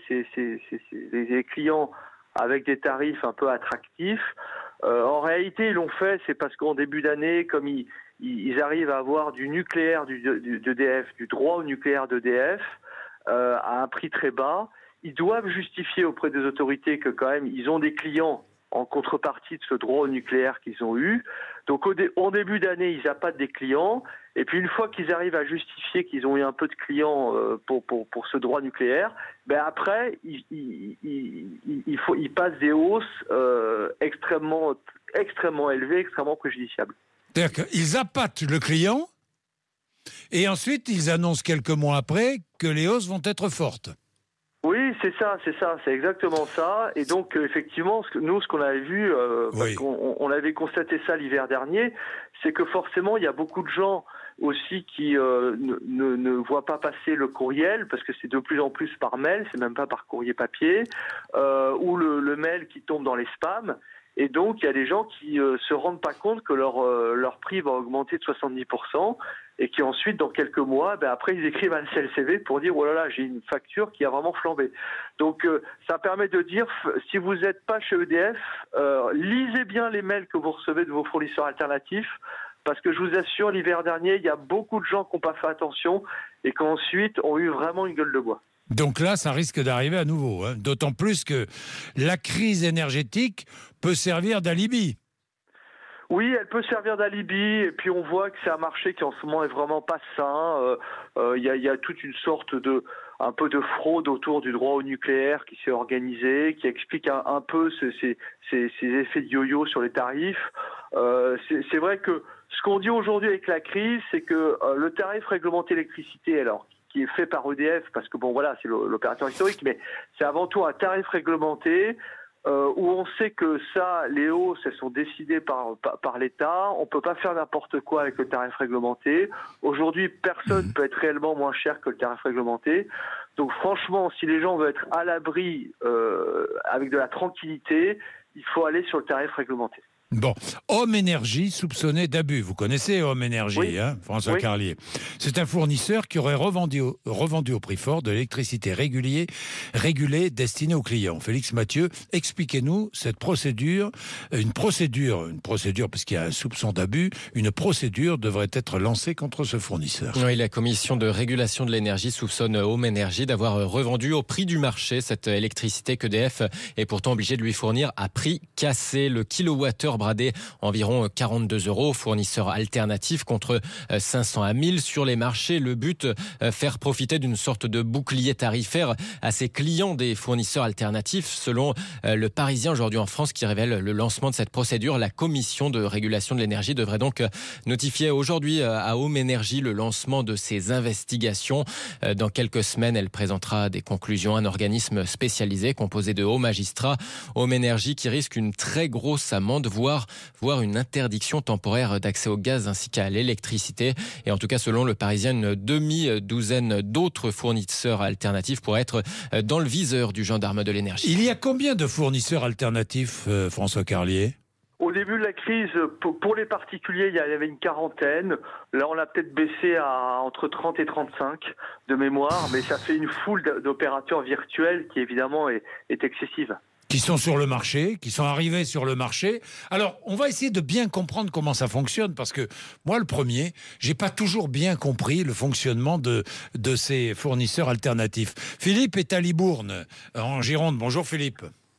les clients avec des tarifs un peu attractifs. En réalité, ils l'ont fait, c'est parce qu'en début d'année, comme ils arrivent à avoir du nucléaire d'EDF, du droit au nucléaire d'EDF, à un prix très bas, ils doivent justifier auprès des autorités que quand même, ils ont des clients en contrepartie de ce droit au nucléaire qu'ils ont eu. Donc en début d'année, ils appâtent des clients, et puis une fois qu'ils arrivent à justifier qu'ils ont eu un peu de clients pour ce droit nucléaire, après, ils passent des hausses extrêmement élevées, extrêmement préjudiciables. C'est-à-dire qu'ils appâtent le client, et ensuite ils annoncent quelques mois après que les hausses vont être fortes. Oui, c'est exactement ça. Et donc, effectivement, ce qu'on avait vu, parce qu'on avait constaté ça l'hiver dernier, c'est que forcément, il y a beaucoup de gens aussi qui ne voient pas passer le courriel, parce que c'est de plus en plus par mail, c'est même pas par courrier papier, ou le mail qui tombe dans les spams. Et donc, il y a des gens qui se rendent pas compte que leur prix va augmenter de 70%, et qui ensuite, dans quelques mois, après, ils écrivent à la CLCV pour dire « Oh là là, j'ai une facture qui a vraiment flambé ». Donc, ça permet de dire, si vous n'êtes pas chez EDF, lisez bien les mails que vous recevez de vos fournisseurs alternatifs, parce que je vous assure, l'hiver dernier, il y a beaucoup de gens qui n'ont pas fait attention et qui ensuite ont eu vraiment une gueule de bois. Donc là, ça risque d'arriver à nouveau, hein. D'autant plus que la crise énergétique peut servir d'alibi. Oui, elle peut servir d'alibi, et puis on voit que c'est un marché qui en ce moment est vraiment pas sain. Il y a toute une sorte un peu de fraude autour du droit au nucléaire qui s'est organisée, qui explique un peu ces effets de yo-yo sur les tarifs. C'est vrai que ce qu'on dit aujourd'hui avec la crise, c'est que le tarif réglementé électricité, alors qui est fait par EDF, parce que c'est l'opérateur historique, mais c'est avant tout un tarif réglementé où on sait que les hausses, elles sont décidées par l'État. On peut pas faire n'importe quoi avec le tarif réglementé. Aujourd'hui, personne peut être réellement moins cher que le tarif réglementé. Donc franchement, si les gens veulent être à l'abri avec de la tranquillité, il faut aller sur le tarif réglementé. Bon, Homme Énergie soupçonné d'abus. Vous connaissez Homme Énergie, François Carlier. C'est un fournisseur qui aurait revendu au prix fort de l'électricité régulée destinée aux clients. Félix Mathieu, expliquez-nous cette procédure. Une procédure, parce qu'il y a un soupçon d'abus, une procédure devrait être lancée contre ce fournisseur. Oui, la commission de régulation de l'énergie soupçonne Homme Énergie d'avoir revendu au prix du marché cette électricité qu'EDF est pourtant obligé de lui fournir à prix cassé. Le kilowattheure bradé environ 42 €, fournisseur alternatif contre 500 à 1000 sur les marchés. Le but, faire profiter d'une sorte de bouclier tarifaire à ses clients des fournisseurs alternatifs. Selon le Parisien aujourd'hui en France qui révèle le lancement de cette procédure, la commission de régulation de l'énergie devrait donc notifier aujourd'hui à Home Energy le lancement de ces investigations. Dans quelques semaines, elle présentera des conclusions. Un organisme spécialisé composé de hauts magistrats, Home Energy, qui risque une très grosse amende, voire une interdiction temporaire d'accès au gaz ainsi qu'à l'électricité. Et en tout cas, selon le Parisien, une demi-douzaine d'autres fournisseurs alternatifs pourraient être dans le viseur du gendarme de l'énergie. Il y a combien de fournisseurs alternatifs, François Carlier ? Au début de la crise, pour les particuliers, il y avait une quarantaine. Là, on l'a peut-être baissé à entre 30 et 35 de mémoire, mais ça fait une foule d'opérateurs virtuels qui, évidemment, est excessive. Qui sont sur le marché, qui sont arrivés sur le marché. Alors, on va essayer de bien comprendre comment ça fonctionne, parce que moi, le premier, j'ai pas toujours bien compris le fonctionnement de ces fournisseurs alternatifs. Philippe est à Libourne, en Gironde. Bonjour Philippe.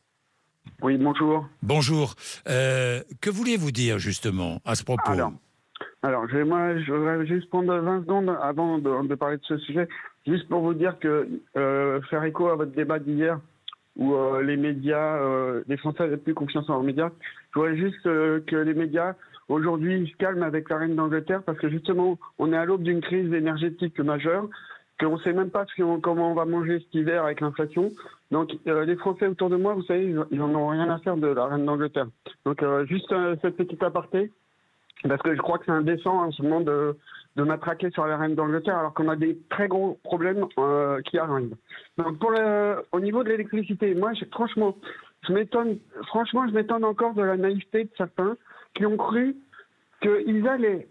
Oui, bonjour. Bonjour. Que vouliez-vous dire justement à ce propos ? Alors je voudrais juste prendre 20 secondes avant de parler de ce sujet, juste pour vous dire que faire écho à votre débat d'hier, où les médias, les Français n'avaient plus confiance en leurs médias, je voudrais juste que les médias, aujourd'hui, se calment avec la reine d'Angleterre, parce que justement, on est à l'aube d'une crise énergétique majeure, qu'on ne sait même pas comment on va manger cet hiver avec l'inflation. Donc les Français autour de moi, vous savez, ils n'en ont rien à faire de la reine d'Angleterre. Donc juste cette petite aparté, parce que je crois que c'est indécent en ce moment de matraquer sur la reine d'Angleterre alors qu'on a des très gros problèmes qui arrivent. Donc au niveau de l'électricité, moi franchement, je m'étonne encore de la naïveté de certains qui ont cru qu'ils allaient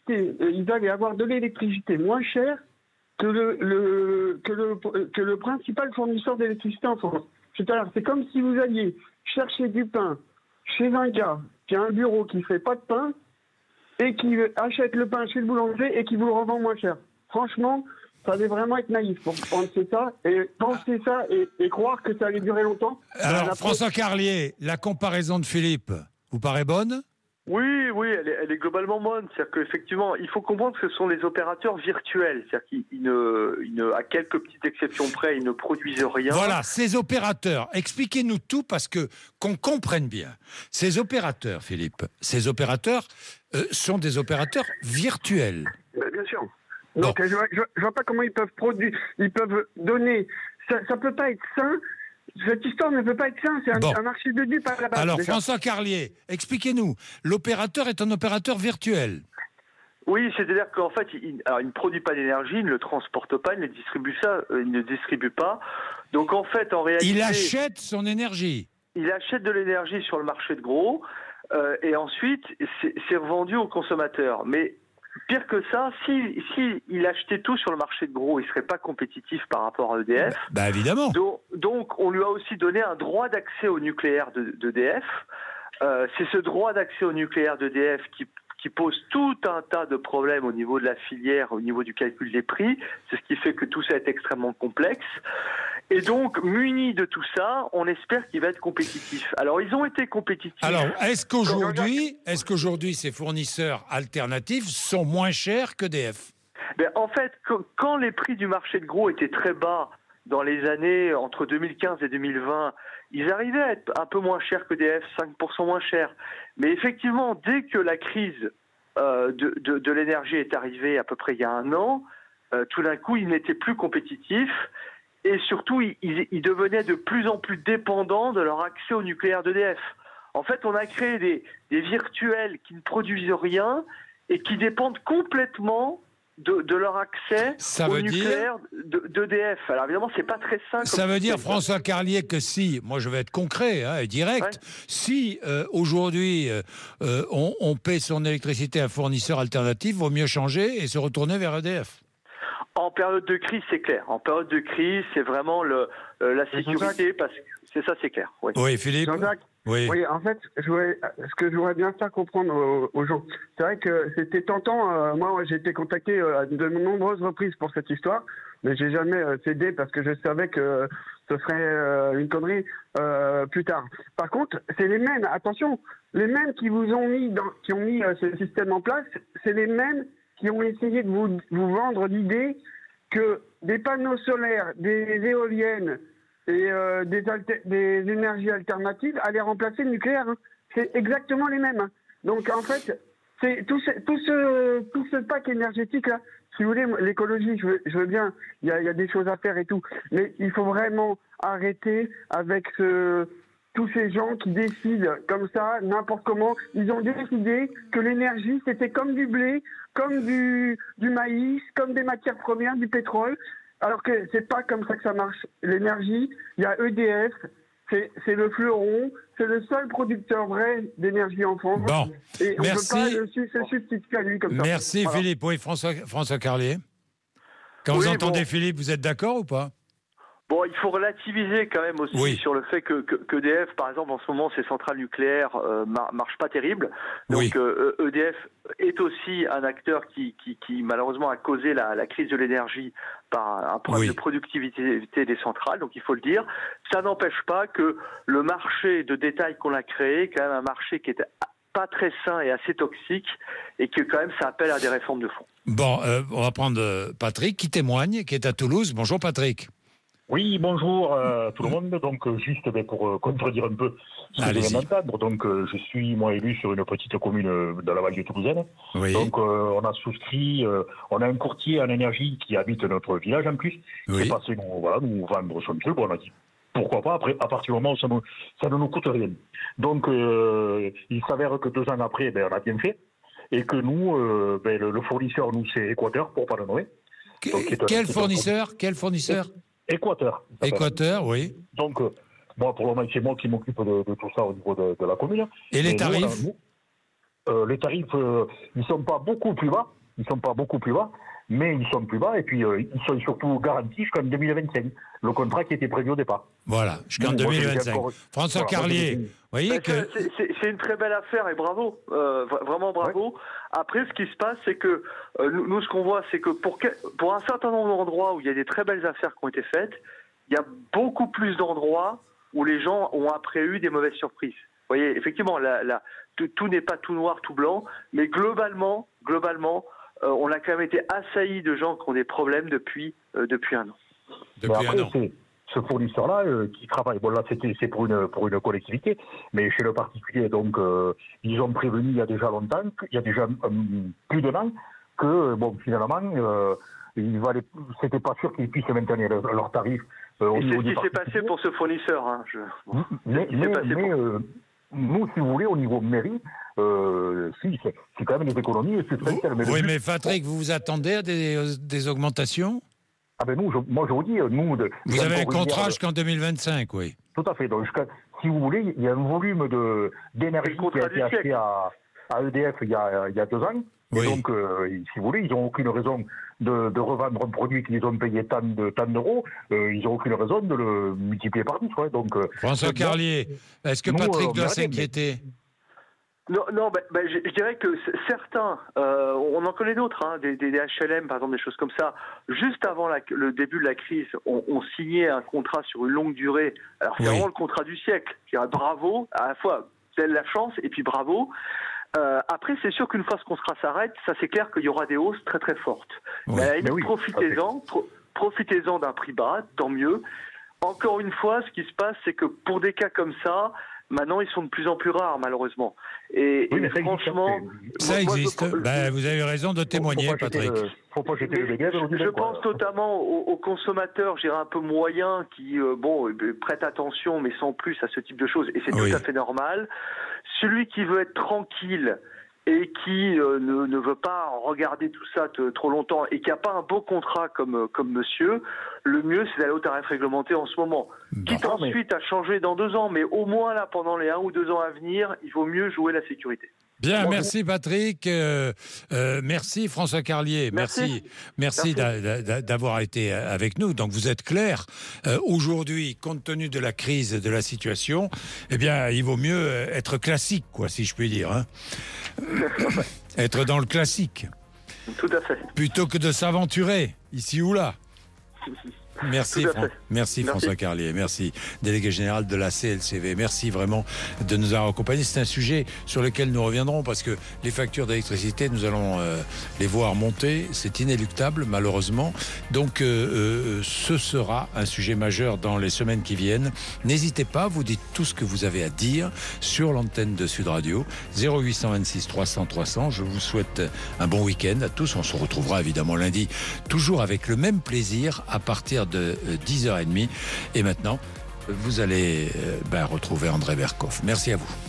avoir de l'électricité moins chère que le principal fournisseur d'électricité en France. C'est-à-dire, c'est comme si vous alliez chercher du pain chez un gars qui a un bureau qui ne fait pas de pain et qui achète le pain chez le boulanger et qui vous le revend moins cher. Franchement, ça allait vraiment être naïf pour penser ça et croire que ça allait durer longtemps. Alors, François Carlier, la comparaison de Philippe vous paraît bonne ? Oui, elle est globalement bonne. C'est-à-dire qu'effectivement, il faut comprendre que ce sont les opérateurs virtuels. C'est-à-dire qu'ils à quelques petites exceptions près, ils ne produisent rien. Voilà, ces opérateurs, expliquez-nous tout qu'on comprenne bien. Ces opérateurs, Philippe, sont des opérateurs virtuels. Bien sûr. Donc, je vois pas comment ils peuvent produire, ils peuvent donner. Ça peut pas être sain. Cette histoire ne peut pas être simple, c'est un marché de dupes à la base. Alors, déjà. François Carlier, expliquez-nous. L'opérateur est un opérateur virtuel. Oui, c'est-à-dire qu'en fait, il ne produit pas d'énergie, il ne le transporte pas, il ne distribue pas. Donc en fait, en réalité... Il achète son énergie. Il achète de l'énergie sur le marché de gros, et ensuite, c'est revendu aux consommateurs. Mais... pire que ça, si il achetait tout sur le marché de gros, il ne serait pas compétitif par rapport à EDF. Bah évidemment. Donc, on lui a aussi donné un droit d'accès au nucléaire d'EDF. C'est ce droit d'accès au nucléaire d'EDF qui pose tout un tas de problèmes au niveau de la filière, au niveau du calcul des prix. C'est ce qui fait que tout ça est extrêmement complexe. Et donc, muni de tout ça, on espère qu'il va être compétitif. Alors, ils ont été compétitifs. Alors, est-ce qu'aujourd'hui, ces fournisseurs alternatifs sont moins chers qu'EDF ? En fait, quand les prix du marché de gros étaient très bas dans les années entre 2015 et 2020, ils arrivaient à être un peu moins chers qu'EDF, 5% moins chers. Mais effectivement, dès que la crise de l'énergie est arrivée à peu près il y a un an, tout d'un coup, ils n'étaient plus compétitifs. Et surtout, ils devenaient de plus en plus dépendants de leur accès au nucléaire d'EDF. En fait, on a créé des virtuels qui ne produisent rien et qui dépendent complètement de leur accès au nucléaire d'EDF. Alors évidemment, c'est pas très simple. Ça veut dire, François Carlier, que si, moi je vais être concret et direct, si aujourd'hui on paie son électricité à un fournisseur alternatif, vaut mieux changer et se retourner vers EDF. En période de crise, c'est clair. En période de crise, c'est vraiment la sécurité, parce que c'est clair. Oui, Philippe. Oui, en fait, ce que je voudrais bien faire comprendre aux gens, c'est vrai que c'était tentant. Moi, j'ai été contacté de nombreuses reprises pour cette histoire. mais j'ai jamais cédé parce que je savais que ce serait une connerie plus tard. Par contre, c'est les mêmes, attention, les mêmes qui vous ont mis qui ont mis ce système en place, c'est les mêmes qui ont essayé de vous vendre l'idée que des panneaux solaires, des éoliennes et des énergies alternatives allaient remplacer le nucléaire. Hein. C'est exactement les mêmes. Hein. Donc en fait, c'est tout ce pack énergétique là. Si vous voulez, l'écologie, je veux bien, il y a des choses à faire et tout, mais il faut vraiment arrêter avec tous ces gens qui décident comme ça, n'importe comment. Ils ont décidé que l'énergie, c'était comme du blé, comme du maïs, comme des matières premières, du pétrole, alors que c'est pas comme ça que ça marche. L'énergie, il y a EDF, c'est le fleuron, c'est le seul producteur vrai d'énergie en France. Bon, et on merci. ne peut pas se substituer à lui comme ça. Merci voilà. Philippe. Oui, François Carlier. Quand vous entendez Philippe, vous êtes d'accord ou pas ? Bon, il faut relativiser quand même aussi sur le fait que EDF, par exemple, en ce moment, ces centrales nucléaires marchent pas terrible. Donc EDF est aussi un acteur qui malheureusement a causé la crise de l'énergie par un problème de productivité des centrales. Donc il faut le dire. Ça n'empêche pas que le marché de détail qu'on a créé, quand même un marché qui était pas très sain et assez toxique, et que quand même ça appelle à des réformes de fond. Bon, on va prendre Patrick qui témoigne, qui est à Toulouse. Bonjour Patrick. Oui, bonjour tout le monde. Donc juste pour contredire un peu ce que je viens d'entendre, donc je suis moi élu sur une petite commune de la Vallée toulousaine. Oui. Donc on a souscrit, on a un courtier en énergie qui habite notre village en plus. Qui est passé nous vendre son truc. On a dit pourquoi pas, après, à partir du moment où ça ne nous coûte rien. Donc il s'avère que 2 ans après, on a bien fait. Et que nous, le fournisseur, nous, c'est Équateur, pour pas le nommer. Quel fournisseur Équateur, oui. Donc, moi, pour le moment, c'est moi qui m'occupe de tout ça au niveau de la commune. Et les tarifs les tarifs, ils sont pas beaucoup plus bas. Mais ils sont plus bas et puis ils sont surtout garantis jusqu'en 2025. Le contrat qui était prévu au départ. Voilà, jusqu'en 2025. François Carlier, vous voyez que... C'est une très belle affaire et bravo, vraiment bravo. Ouais. Après, ce qui se passe, c'est que nous, ce qu'on voit, c'est que pour un certain nombre d'endroits où il y a des très belles affaires qui ont été faites, il y a beaucoup plus d'endroits où les gens ont après eu des mauvaises surprises. Vous voyez, effectivement, tout n'est pas tout noir, tout blanc, mais globalement, on a quand même été assailli de gens qui ont des problèmes depuis un an. Depuis un an. Ce fournisseur-là qui travaille, bon là c'est pour une collectivité, mais chez le particulier, donc ils ont prévenu il y a déjà longtemps, il y a déjà plus d'un an, que bon finalement c'était pas sûr qu'ils puissent maintenir leurs tarifs. Et c'est ce qui s'est passé pour ce fournisseur. Hein, nous, si vous voulez, au niveau mairie, c'est quand même des économies. Oui, mais Patrick, vous vous attendez à des augmentations ? Ah ben moi je vous dis, vous avez un contrat jusqu'en 2025, oui. Tout à fait. Donc, si vous voulez, il y a un volume d'énergie qui a été acheté à EDF il y a 2 ans. Et donc, si vous voulez, ils n'ont aucune raison de revendre un produit qu'ils ont payé tant d'euros. Ils n'ont aucune raison de le multiplier par 10. Ouais. Donc, François Carlier, est-ce que Patrick doit s'inquiéter ? Non, je dirais que certains, on en connaît d'autres, hein, des HLM par exemple, des choses comme ça, juste avant le début de la crise, on signait un contrat sur une longue durée. Alors c'est vraiment le contrat du siècle. Je dirais bravo, à la fois c'est la chance et puis bravo. Après, c'est sûr qu'une fois ce contrat s'arrête, ça c'est clair qu'il y aura des hausses très très fortes. Mais profitez-en d'un prix bas, tant mieux. Encore une fois, ce qui se passe, c'est que pour des cas comme ça, maintenant, ils sont de plus en plus rares, malheureusement. Et franchement... Ça existe. Vous avez raison de témoigner, Patrick. Je pense notamment aux consommateurs, je dirais un peu moyens, qui prêtent attention, mais sans plus à ce type de choses. Et c'est tout à fait normal. Celui qui veut être tranquille et qui ne veut pas regarder tout ça trop longtemps et qui n'a pas un beau contrat comme monsieur, le mieux c'est d'aller au tarif réglementé en ce moment. Quitte ensuite à changer dans 2 ans, mais au moins là, pendant les 1 ou 2 ans à venir, il vaut mieux jouer la sécurité. Bien, merci Patrick, merci François Carlier, merci d'avoir été avec nous. Donc vous êtes clair, aujourd'hui, compte tenu de la crise, de la situation, eh bien il vaut mieux être classique, quoi, si je puis dire. Hein. Être dans le classique. Tout à fait. Plutôt que de s'aventurer, ici ou là. Merci François Carlier, merci délégué général de la CLCV, merci vraiment de nous avoir accompagnés. C'est un sujet sur lequel nous reviendrons parce que les factures d'électricité, nous allons les voir monter, c'est inéluctable malheureusement. Donc ce sera un sujet majeur dans les semaines qui viennent. N'hésitez pas, vous dites tout ce que vous avez à dire sur l'antenne de Sud Radio 0826 300 300. Je vous souhaite un bon week-end à tous. On se retrouvera évidemment lundi, toujours avec le même plaisir à partir de 10h30. Et maintenant, vous allez retrouver André Berkoff. Merci à vous.